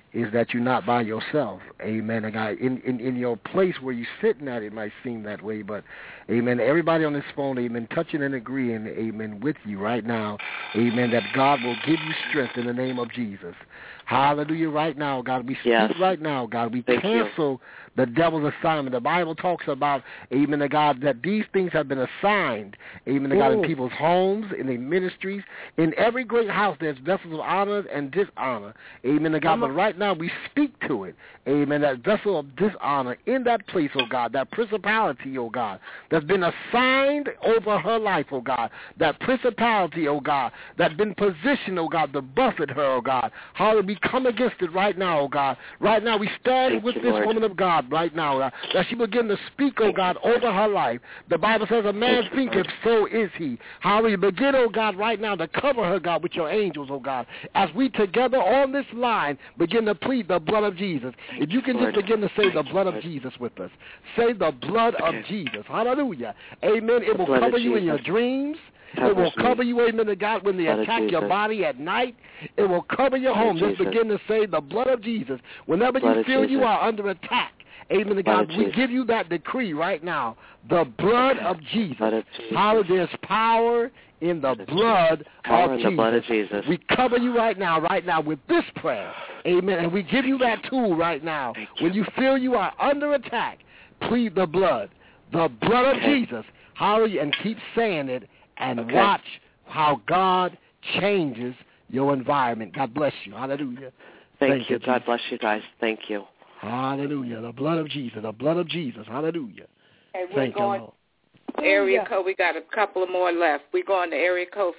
is that you're not by yourself. Amen. And God, in your place where you're sitting at, it might seem that way, but amen. Everybody on this phone, amen, touching and agreeing, amen, with you right now, amen, that God will give you strength in the name of Jesus. Hallelujah. Right now, God, we speak right now, God. We cancel the devil's assignment. The Bible talks about, amen, to God, that these things have been assigned, amen, to God, in people's homes, in their ministries. In every great house, there's vessels of honor and dishonor, amen, to God. But right now, we speak to it, amen, that vessel of dishonor in that place, oh God, that principality, oh God, that's been assigned over her life, oh God, that principality, oh God, that's been positioned, oh God, to buffet her, oh God. Hallelujah. We come against it right now, oh God. Right now, we stand with this woman of God right now, that she begin to speak, oh God, over her life. The Bible says a man thinketh, so is he. Hallelujah. Begin, oh God, right now to cover her, God, with your angels, oh God. As we together on this line begin to plead the blood of Jesus. If you can just begin to say the blood of Jesus with us. Say the blood of Jesus. Hallelujah. Amen. It will cover you in your dreams. It will cover you, amen, to God, when they attack your body at night. It will cover your home. Just begin to say the blood of Jesus. Whenever you feel you are under attack, amen, to God, we give you that decree right now. The blood of Jesus. How there's power in the blood of Jesus. We cover you right now with this prayer. Amen. And we give you that tool right now. When you feel you are under attack, plead the blood of Jesus. Hallelujah. And keep saying it. And watch how God changes your environment. God bless you. Hallelujah. Thank you. God bless you guys. Thank you. Hallelujah. The blood of Jesus. The blood of Jesus. Hallelujah. Hey, we're going area code. We got a couple of more left. We're going to area code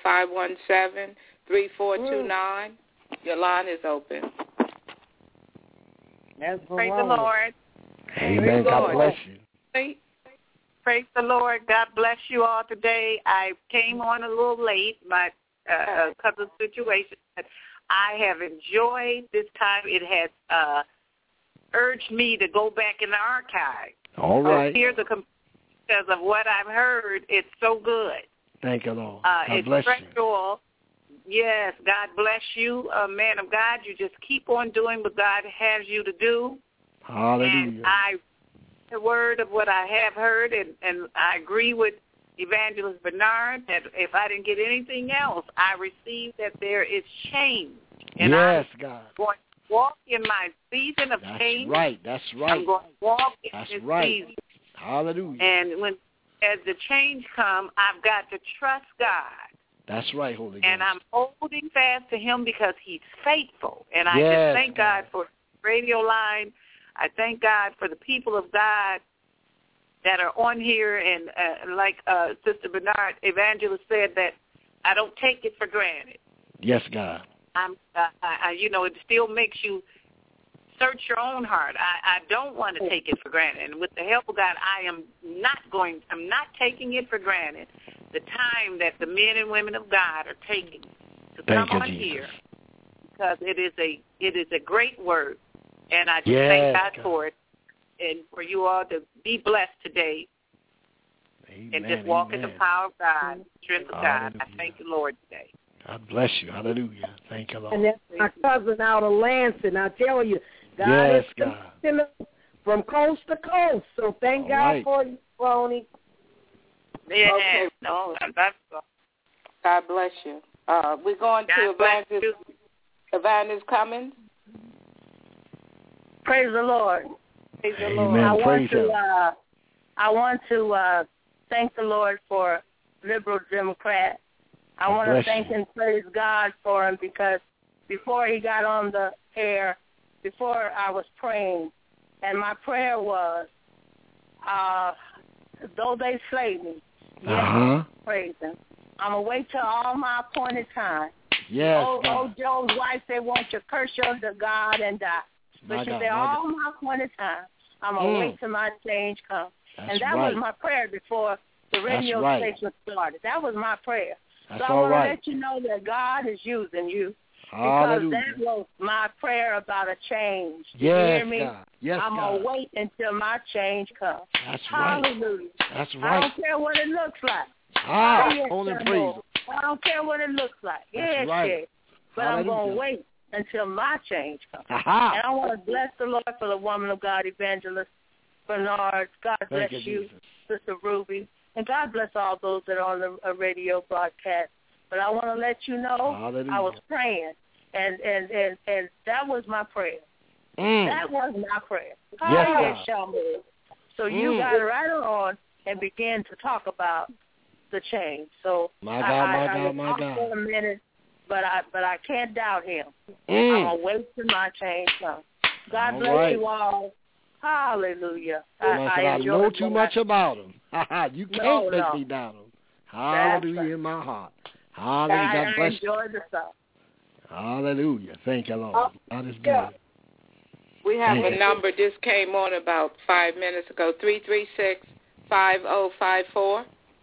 517-3429. Your line is open. Praise the Lord. Amen. God bless you. Praise the Lord. God bless you all today. I came on a little late, because of the situation. I have enjoyed this time. It has urged me to go back in the archive. All right. Hear because of what I've heard. It's so good. Thank you, Lord. God bless you. Yes, God bless you, man of God. You just keep on doing what God has you to do. Hallelujah. And the word of what I have heard, and I agree with Evangelist Bernard that if I didn't get anything else, I received that there is change. And yes, I'm God. going to walk in my season of change. That's right. I'm going to walk in this season. Hallelujah. And as the change comes, I've got to trust God. That's right, Holy Ghost. And I'm holding fast to him because he's faithful. And I just thank God for the radio line. I thank God for the people of God that are on here, and like Sister Bernard Evangelist said, that I don't take it for granted. Yes, God. It still makes you search your own heart. I don't want to take it for granted, and with the help of God, I'm not taking it for granted. The time that the men and women of God are taking to come on here, because it is a great word. And I just thank God for it, and for you all to be blessed today. Amen, and just walk in the power of God, strength of God. I thank the Lord today. God bless you. Hallelujah. Thank you, Lord. And that's my cousin out of Lansing. I tell you, God is from coast to coast. So thank God for you, Ronnie. Yes. Okay. No, that's God bless you. We're going to Evangelist Cummings. Praise the Lord. Praise the Lord. I want to thank the Lord for Liberal Democrat. I want to thank and praise God for him, because before he got on the air, before I was praying, and my prayer was, though they slay me, praise him. I'm going to wait till all my appointed time. Yes. Old Joe's wife said, won't you curse your God and die? But she said, all my appointed time, I'm going to wait till my change comes. And that was my prayer before the radio station started. That was my prayer. That's so I want to let you know that God is using you. Because that was my prayer about a change. Yes, you hear me? God. Yes, I'm going to wait until my change comes. That's right. Hallelujah. That's right. I don't care what it looks like. Only praise. I don't care what it looks like. That's right. But I'm going to wait until my change comes. Aha. And I want to bless the Lord for the woman of God, Evangelist Bernard. God bless you, Sister Ruby. And God bless all those that are on the radio broadcast. But I want to let you know I was praying, and that was my prayer. That was my prayer. Yes, so you got right on and began to talk about the change. So my God. For a minute, but I can't doubt him. I'm gonna wait till my change comes. God bless you all. Hallelujah. I know too much about him. You can't make me doubt him. Hallelujah in my heart. Hallelujah. God bless you. I enjoy the song. Hallelujah. Thank you, Lord. God is good. We have a number just came on about 5 minutes ago, 336-5054.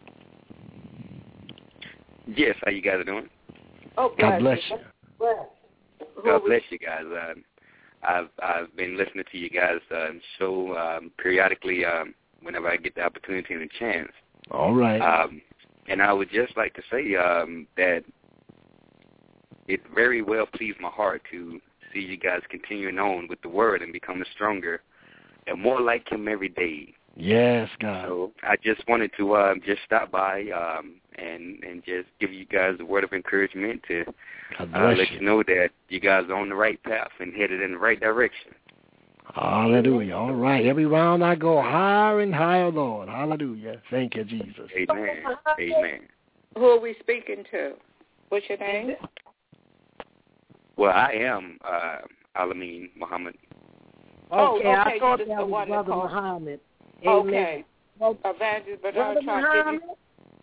Yes, how you guys doing? Oh, God bless you. God bless you guys. I've been listening to you guys' show periodically whenever I get the opportunity and the chance. All right. And I would just like to say that it very well pleased my heart to see you guys continuing on with the word and becoming stronger and more like him every day. Yes, God. So I just wanted to just stop by and just give you guys a word of encouragement to let you know that you guys are on the right path and headed in the right direction. Hallelujah. All right. Every round I go higher and higher, Lord. Hallelujah. Thank you, Jesus. Amen. Amen. Who are we speaking to? What's your name? Well, I am Alameen Muhammad. Okay, I thought that was Brother Muhammad. Okay. Evangelist Bernard trying to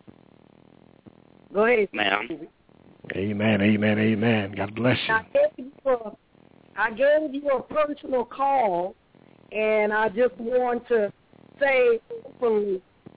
Go ahead. Ma'am. Amen. God bless you. I gave you a personal call, and I just want to say openly,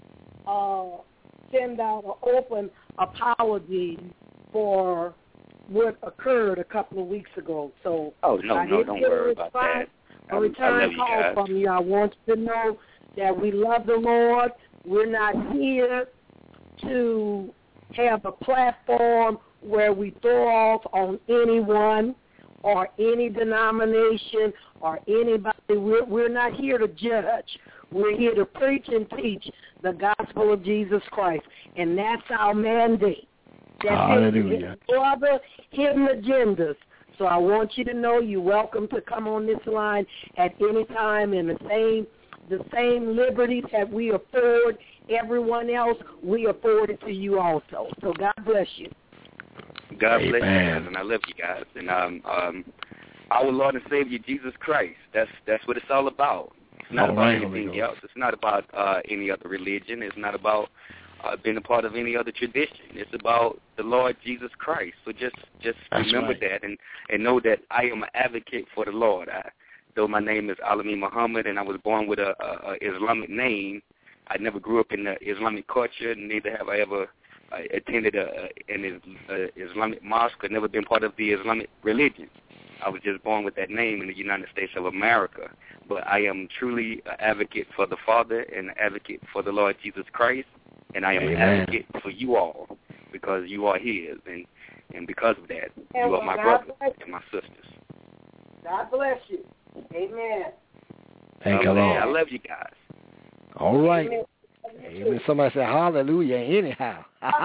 send out an open apology for what occurred a couple of weeks ago. So don't worry about that. A return call from you. I want you to know that we love the Lord. We're not here to have a platform where we throw off on anyone or any denomination or anybody. We're not here to judge. We're here to preach and teach the gospel of Jesus Christ, and that's our mandate. Hallelujah. No other hidden agendas. So I want you to know you're welcome to come on this line at any time, and the same liberties that we afford everyone else, we afford it to you also. So God bless you. God bless you guys, and I love you guys. And our Lord and Savior Jesus Christ. That's what it's all about. It's not about anything else. It's not about any other religion. It's not about being a part of any other tradition. It's about the Lord Jesus Christ. So just remember that and know that I am an advocate for the Lord. Though my name is Alameen Muhammad and I was born with a Islamic name, I never grew up in the Islamic culture, neither have I ever attended an Islamic mosque or never been part of the Islamic religion. I was just born with that name in the United States of America. But I am truly an advocate for the Father and an advocate for the Lord Jesus Christ, and I am an advocate for you all because you are his, and because of that, you are my brothers and my sisters. God bless you. Amen. Thank you, Lord. I love you guys. All right. Amen. Somebody say hallelujah anyhow.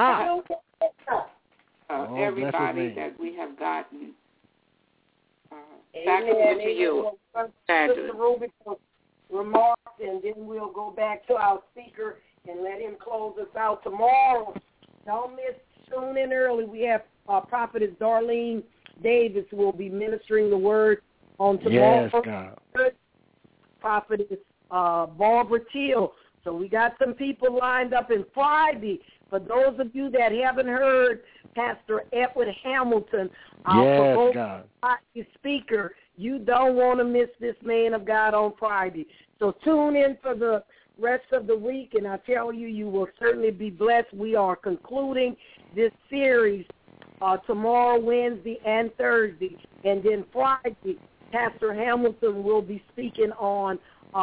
Everybody that we have gotten back over to you. Sister Ruby remarks, and then we'll go back to our speaker and let him close us out tomorrow. Don't miss, soon and early, we have Prophetess Darlene Davis who will be ministering the word on tomorrow. Yes, God. Prophetess Barbara Teal. So we got some people lined up in Friday. For those of you that haven't heard Pastor Edward Hamilton, our speaker, you don't want to miss this man of God on Friday. So tune in for the rest of the week, and I tell you, you will certainly be blessed. We are concluding this series tomorrow, Wednesday, and Thursday. And then Friday, Pastor Hamilton will be speaking on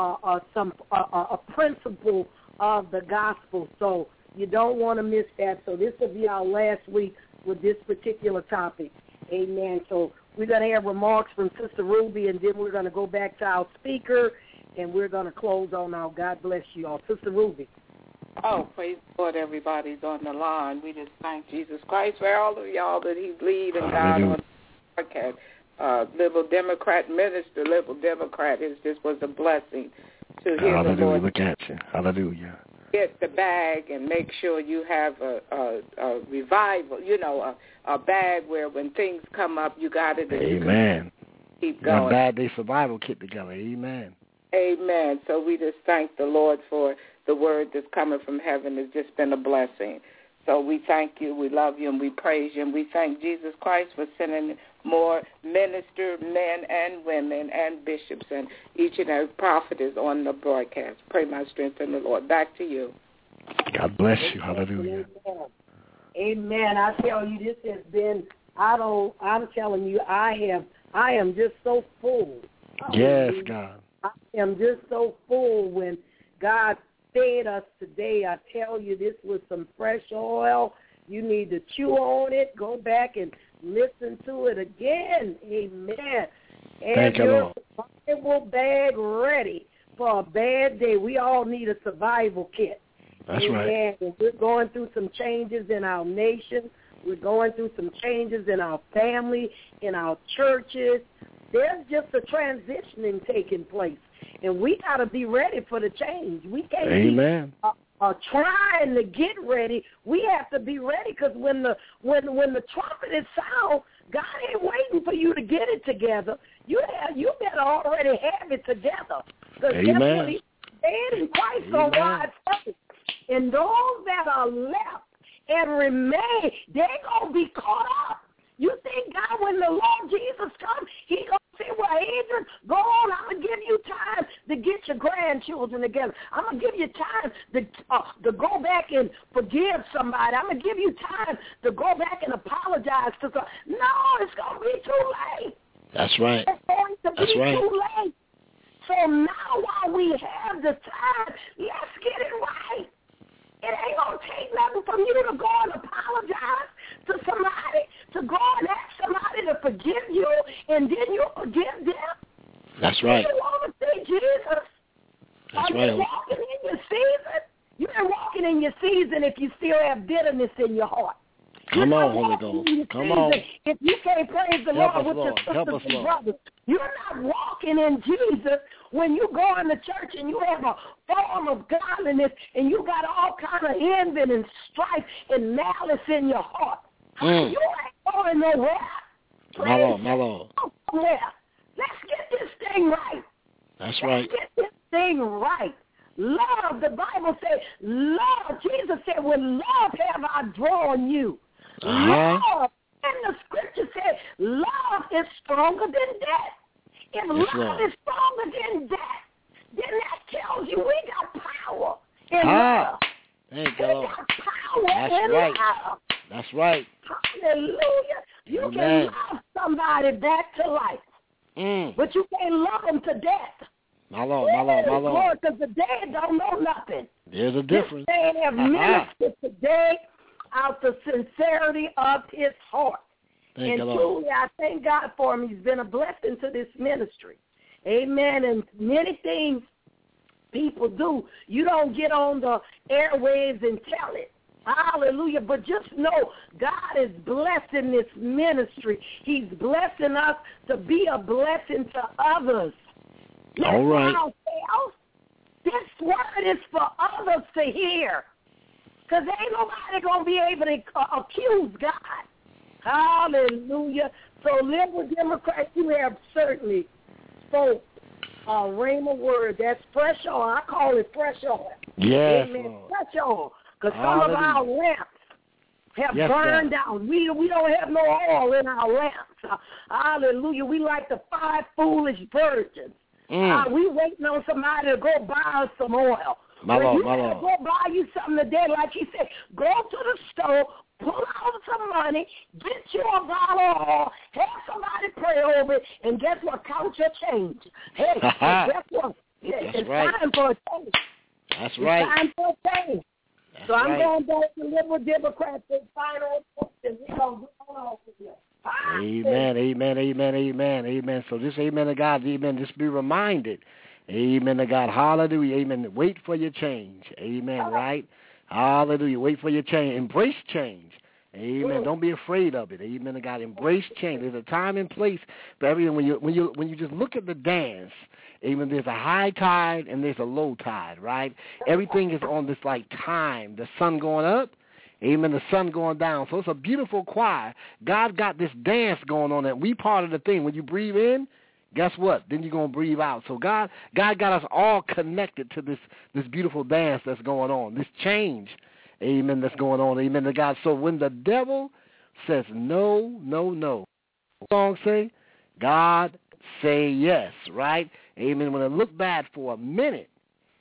a principle of the gospel. So you don't want to miss that. So this will be our last week with this particular topic. Amen. So We're going to have remarks from Sister Ruby, and then we're going to go back to our speaker, and we're going to close on our God bless you all. Sister Ruby. Oh, praise the Lord, everybody's on the line. We just thank Jesus Christ for all of y'all that he's leading God on the podcast. Liberal Democrat minister, Liberal Democrat, it just was a blessing to hear the Lord. Look at you. Hallelujah. Get the bag and make sure you have a revival, a bag where when things come up, you got it. Amen. Keep going. A bad day survival kit together. Amen. Amen. So we just thank the Lord for the word that's coming from heaven. It's just been a blessing. So we thank you, we love you, and we praise you, and we thank Jesus Christ for sending more minister, men and women, and bishops, and each and every prophet is on the broadcast. Pray my strength in the Lord. Back to you. God bless you. Hallelujah. Amen. I tell you, this has been, I'm telling you, I am just so full. Yes, God. I am just so full when God fed us today. I tell you, this was some fresh oil. You need to chew on it. Go back and listen to it again. Amen. And your survival bag ready for a bad day. We all need a survival kit. That's Amen. right. And we're going through some changes in our nation. We're going through some changes in our family, in our churches. There's just a transitioning taking place. And we got to be ready for the change. We can't Amen. be trying to get ready. We have to be ready because when the trumpet is sound, God ain't waiting for you to get it together. You better already have it together. Because guess what? He's dead in Christ on God's earth. And those that are left and remain, they're going to be caught up. You think God, when the Lord Jesus comes, he going to say, well, Adrian, go on, I'm going to give you time to get your grandchildren together. I'm going to give you time to go back and forgive somebody. I'm going to give you time to go back and apologize to somebody. No, it's going to be too late. That's right. It's going to be too late. So now while we have the time, let's get it right. It ain't going to take nothing from you to go and apologize to somebody, to go and ask somebody to forgive you, and then you forgive them. That's right. You want to say, Jesus, that's right. You walking in your season? You've been walking in your season if you still have bitterness in your heart. Come on, Holy Ghost. Come on. If you can't praise the Lord with your sisters and brothers, you're not walking in Jesus when you go in the church and you have a form of godliness and you got all kind of envy and strife and malice in your heart. You ain't going nowhere. My Lord. Somewhere. Let's get this thing right. That's right. Let's get this thing right. Love, the Bible says, love. Jesus said, with love have I drawn you. Love. And the scripture said, love is stronger than death. If love is stronger than death, then that tells you we got power in love. Thank you, we Lord. got power in love. That's right. Hallelujah. You can love somebody back to life, but you can't love them to death. My Lord, my Lord, my Lord. Because the dead don't know nothing. There's a difference. This man have ministered today out the sincerity of his heart. Thank and truly, I thank God for him. He's been a blessing to this ministry. Amen. And many things people do, you don't get on the airwaves and tell it. Hallelujah. But just know God is blessing this ministry. He's blessing us to be a blessing to others. All right. This word is for others to hear. Because ain't nobody going to be able to accuse God. Hallelujah. So, Liberal Democrats, you have certainly spoke a rhema word. That's fresh oil. I call it fresh oil. Yes, Amen. Lord. Fresh oil. Because some of our lamps have burned down. We don't have no oil in our lamps. Hallelujah. We like the 5 foolish virgins. We waiting on somebody to go buy us some oil. My Lord. Go buy you something today, like he said, go to the store, pull out some money, get you a bottle of oil, have somebody pray over it, and guess what? Count your change. Hey, guess what? It's time for a change. That's right. It's time for a change. So I'm going back to Liberal Democrats and final question. We're going to go on with you. Amen, amen, amen, amen, amen. So just amen to God, amen, just be reminded, amen to God, hallelujah, amen. Wait for your change, amen, right? Hallelujah, wait for your change. Embrace change. Amen. Don't be afraid of it. Amen to God. Embrace change. There's a time and place for everything. When you just look at the dance, amen, there's a high tide and there's a low tide, right? Everything is on this like time. The sun going up, amen, the sun going down. So it's a beautiful choir. God got this dance going on that we part of the thing. When you breathe in, guess what? Then you're going to breathe out. So God got us all connected to this beautiful dance that's going on, this change, amen, that's going on, amen to God. So when the devil says no, no, no, what song say? God say yes, right? Amen. When it look bad for a minute,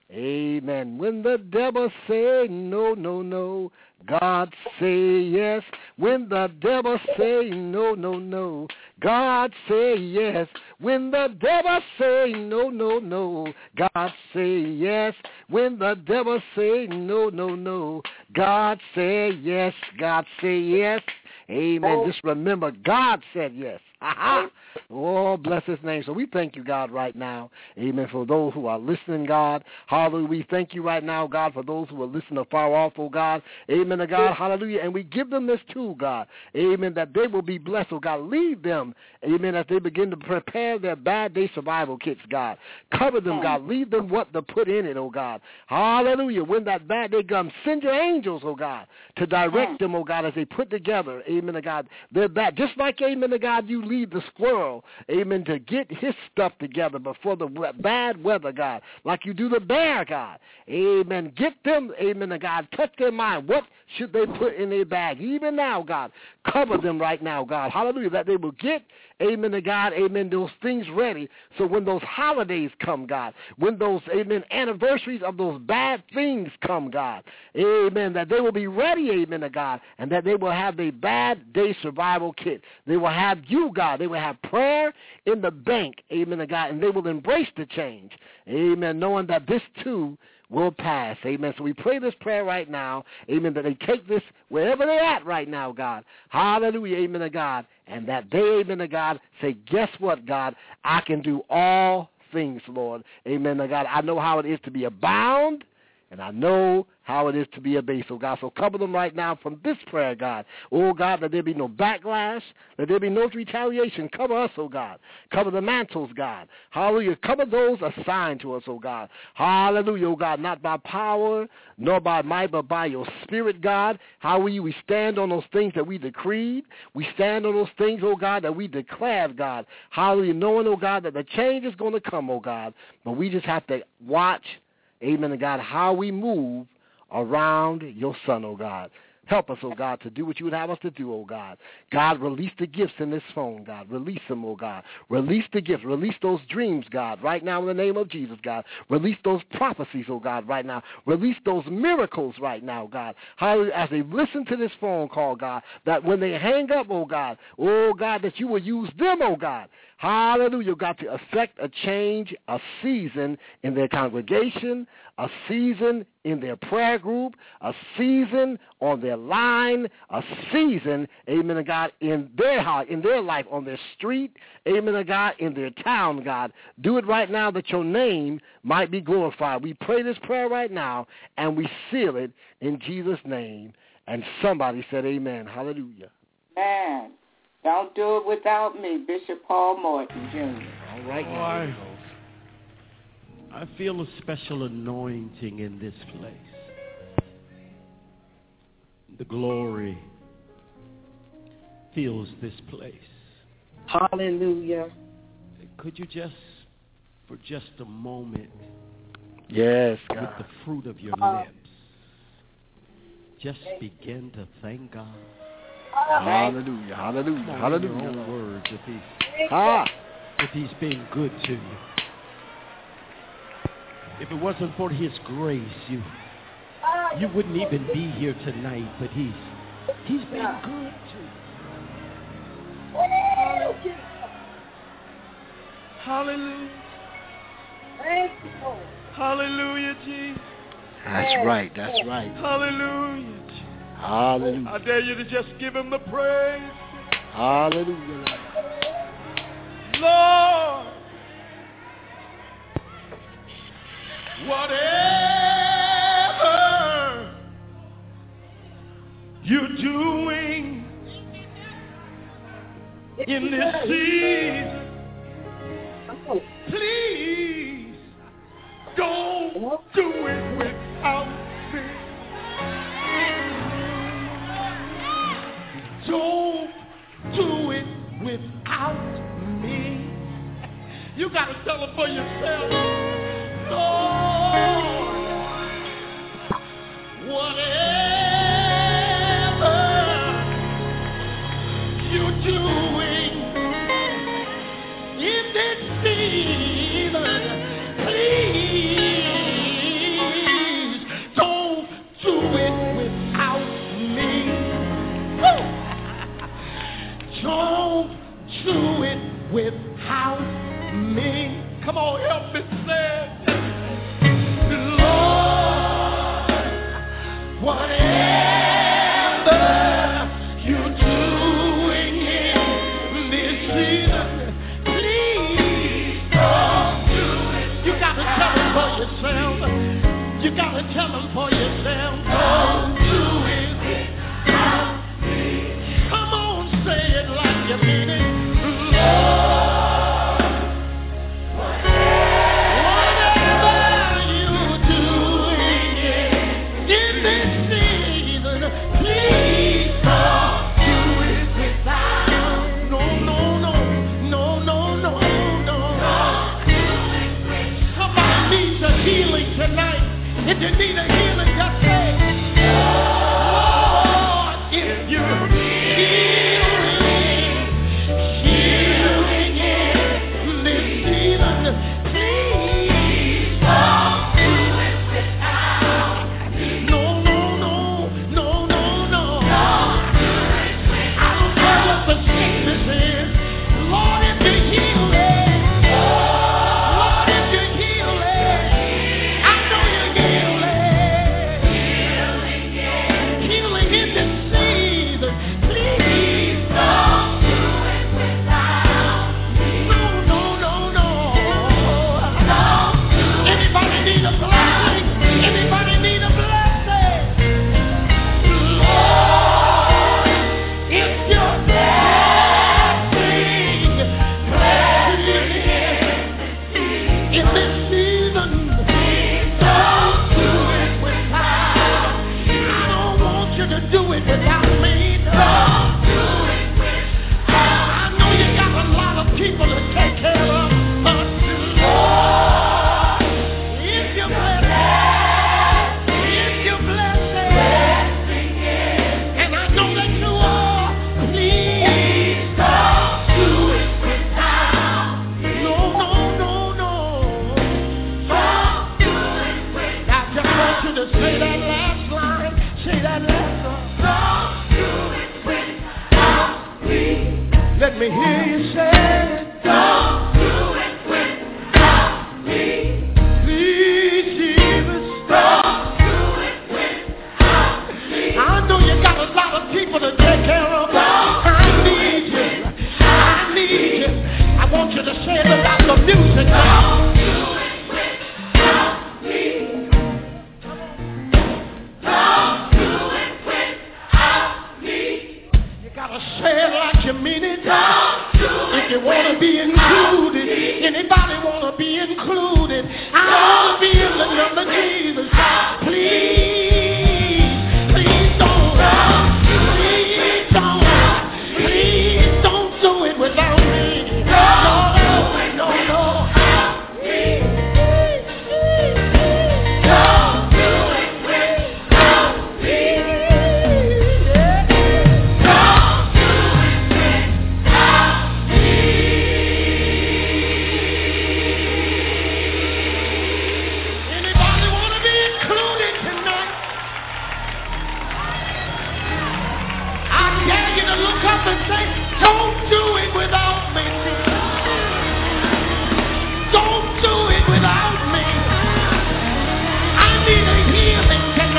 amen. When the devil say no, no, no, God say yes. When the devil say no, no, no, God say yes. When the devil say no, no, no, God say yes. When the devil say no, no, no, God say yes. God say yes. Amen. Just remember, God said yes. Aha. Oh, bless his name. So we thank you, God, right now. Amen. For those who are listening, God. Hallelujah. We thank you right now, God, for those who are listening far off, oh God. Amen to God. Hallelujah. And we give them this too, God. Amen. That they will be blessed, oh God. Lead them, amen, as they begin to prepare their bad day survival kits, God. Cover them, God. Lead them what to put in it, oh God. Hallelujah. When that bad day comes, send your angels, oh God, to direct them, oh God, as they put together, amen to God, their bad. Just like, amen to God, you lead the squirrel, amen, to get his stuff together before the bad weather, God, like you do the bear, God. Amen. Get them, amen to God. Touch their mind. What should they put in their bag? Even now, God, cover them right now, God. Hallelujah. That they will get, amen to God, amen, those things ready. So when those holidays come, God, when those, amen, anniversaries of those bad things come, God, amen, that they will be ready, amen to God, and that they will have a bad day survival kit. They will have you, God. They will have prayer in the bank, amen to God, and they will embrace the change, amen, knowing that this too will pass, amen. So we pray this prayer right now, amen, that they take this wherever they're at right now, God. Hallelujah, amen to God, and that they, amen to God, say, guess what, God, I can do all things, Lord, amen to God. I know how it is to be abound, and I know how it is to be a base, oh God. So cover them right now from this prayer, God. Oh, God, that there be no backlash, that there be no retaliation. Cover us, oh God. Cover the mantles, God. Hallelujah. Cover those assigned to us, oh God. Hallelujah, oh God. Not by power, nor by might, but by your spirit, God. Hallelujah. We stand on those things that we decreed. We stand on those things, oh God, that we declared, God. Hallelujah. Knowing, oh God, that the change is going to come, oh God. But we just have to watch, amen to God, how we move around your son, oh God. Help us, oh God, to do what you would have us to do, oh God. God, release the gifts in this phone, God. Release them, oh God. Release the gifts. Release those dreams, God, right now in the name of Jesus, God. Release those prophecies, oh God, right now. Release those miracles right now, God. Hallelujah. As they listen to this phone call, God, that when they hang up, oh God, that you will use them, oh God. Hallelujah, God, to affect a change, a season in their congregation, a season in their prayer group, a season on their line, a season, amen to God, in their heart, in their life, on their street, amen to God, in their town, God. Do it right now that your name might be glorified. We pray this prayer right now, and we seal it in Jesus' name. And somebody said amen. Hallelujah. Man, don't do it without me, Bishop Paul Morton, Jr. All right. I feel a special anointing in this place. The glory fills this place. Hallelujah. Could you just, for just a moment, yes, God, with the fruit of your lips, just begin to thank God? Hallelujah, hallelujah, hallelujah. In your own words, if he's been good to you. If it wasn't for his grace, you wouldn't even be here tonight, but he's been good to you. Hallelujah. Hallelujah, Jesus. That's right, that's right. Hallelujah. Hallelujah. I dare you to just give him the praise. Hallelujah. Lord, whatever you're doing in this season, please don't do it without me. Don't do it without me. You got to tell it for yourself. Lord, whatever you're doing in this season, please don't do it without me. Don't do it without me. Come on, help me say it. Lord, whatever you're doing in this season, please don't do it. You got to tell them for yourself. You got to tell them for yourself. Don't do it without me. Come on, say it like you mean it. Lord, whatever you're doing in this season, please don't do it without. No. Somebody needs a healing tonight. If you need a healing, just say, Lord, if you're healing in this season, please don't do it without me. No. I don't care what the sickness is. Lord, if you're healing, Lord, if you're healing, I know you're healing in this season. Please don't do it without me. No. Anybody need a blessing? Anybody need a blessing? Lord, if you're blessing in this season, please don't do it without me. I don't want you to do it without me. Don't do it without. I know you got a lot of people to take care of, but Lord, if you're blessing, and I know that you are, please don't do it without me. No. Don't do it without. I just want you to say that last line. Say that last line. Don't do it without me. Let me hear you say it. Don't do it without me. Please, Jesus. Don't do it without me. I know you got a lot of people to take care of. I need you. I want you to say it without the music. Don't do it without me. Don't do it without me. You gotta say it like you mean it. Don't do it. If you wanna be included, anybody wanna be included? I wanna be in the number of Jesus. Please don't do it without me. No.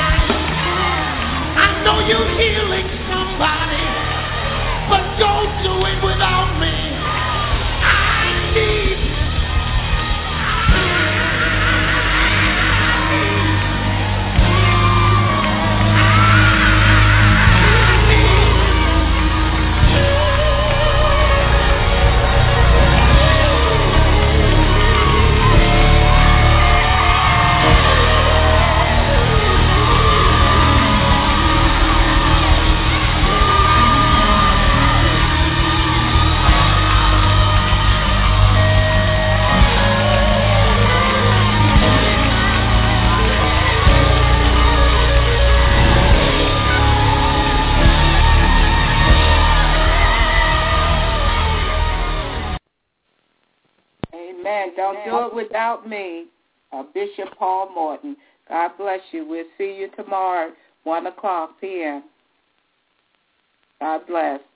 You're healing somebody, but don't do Amen. Don't do it without me, Bishop Paul Morton. God bless you. We'll see you tomorrow, 1:00 p.m. God bless.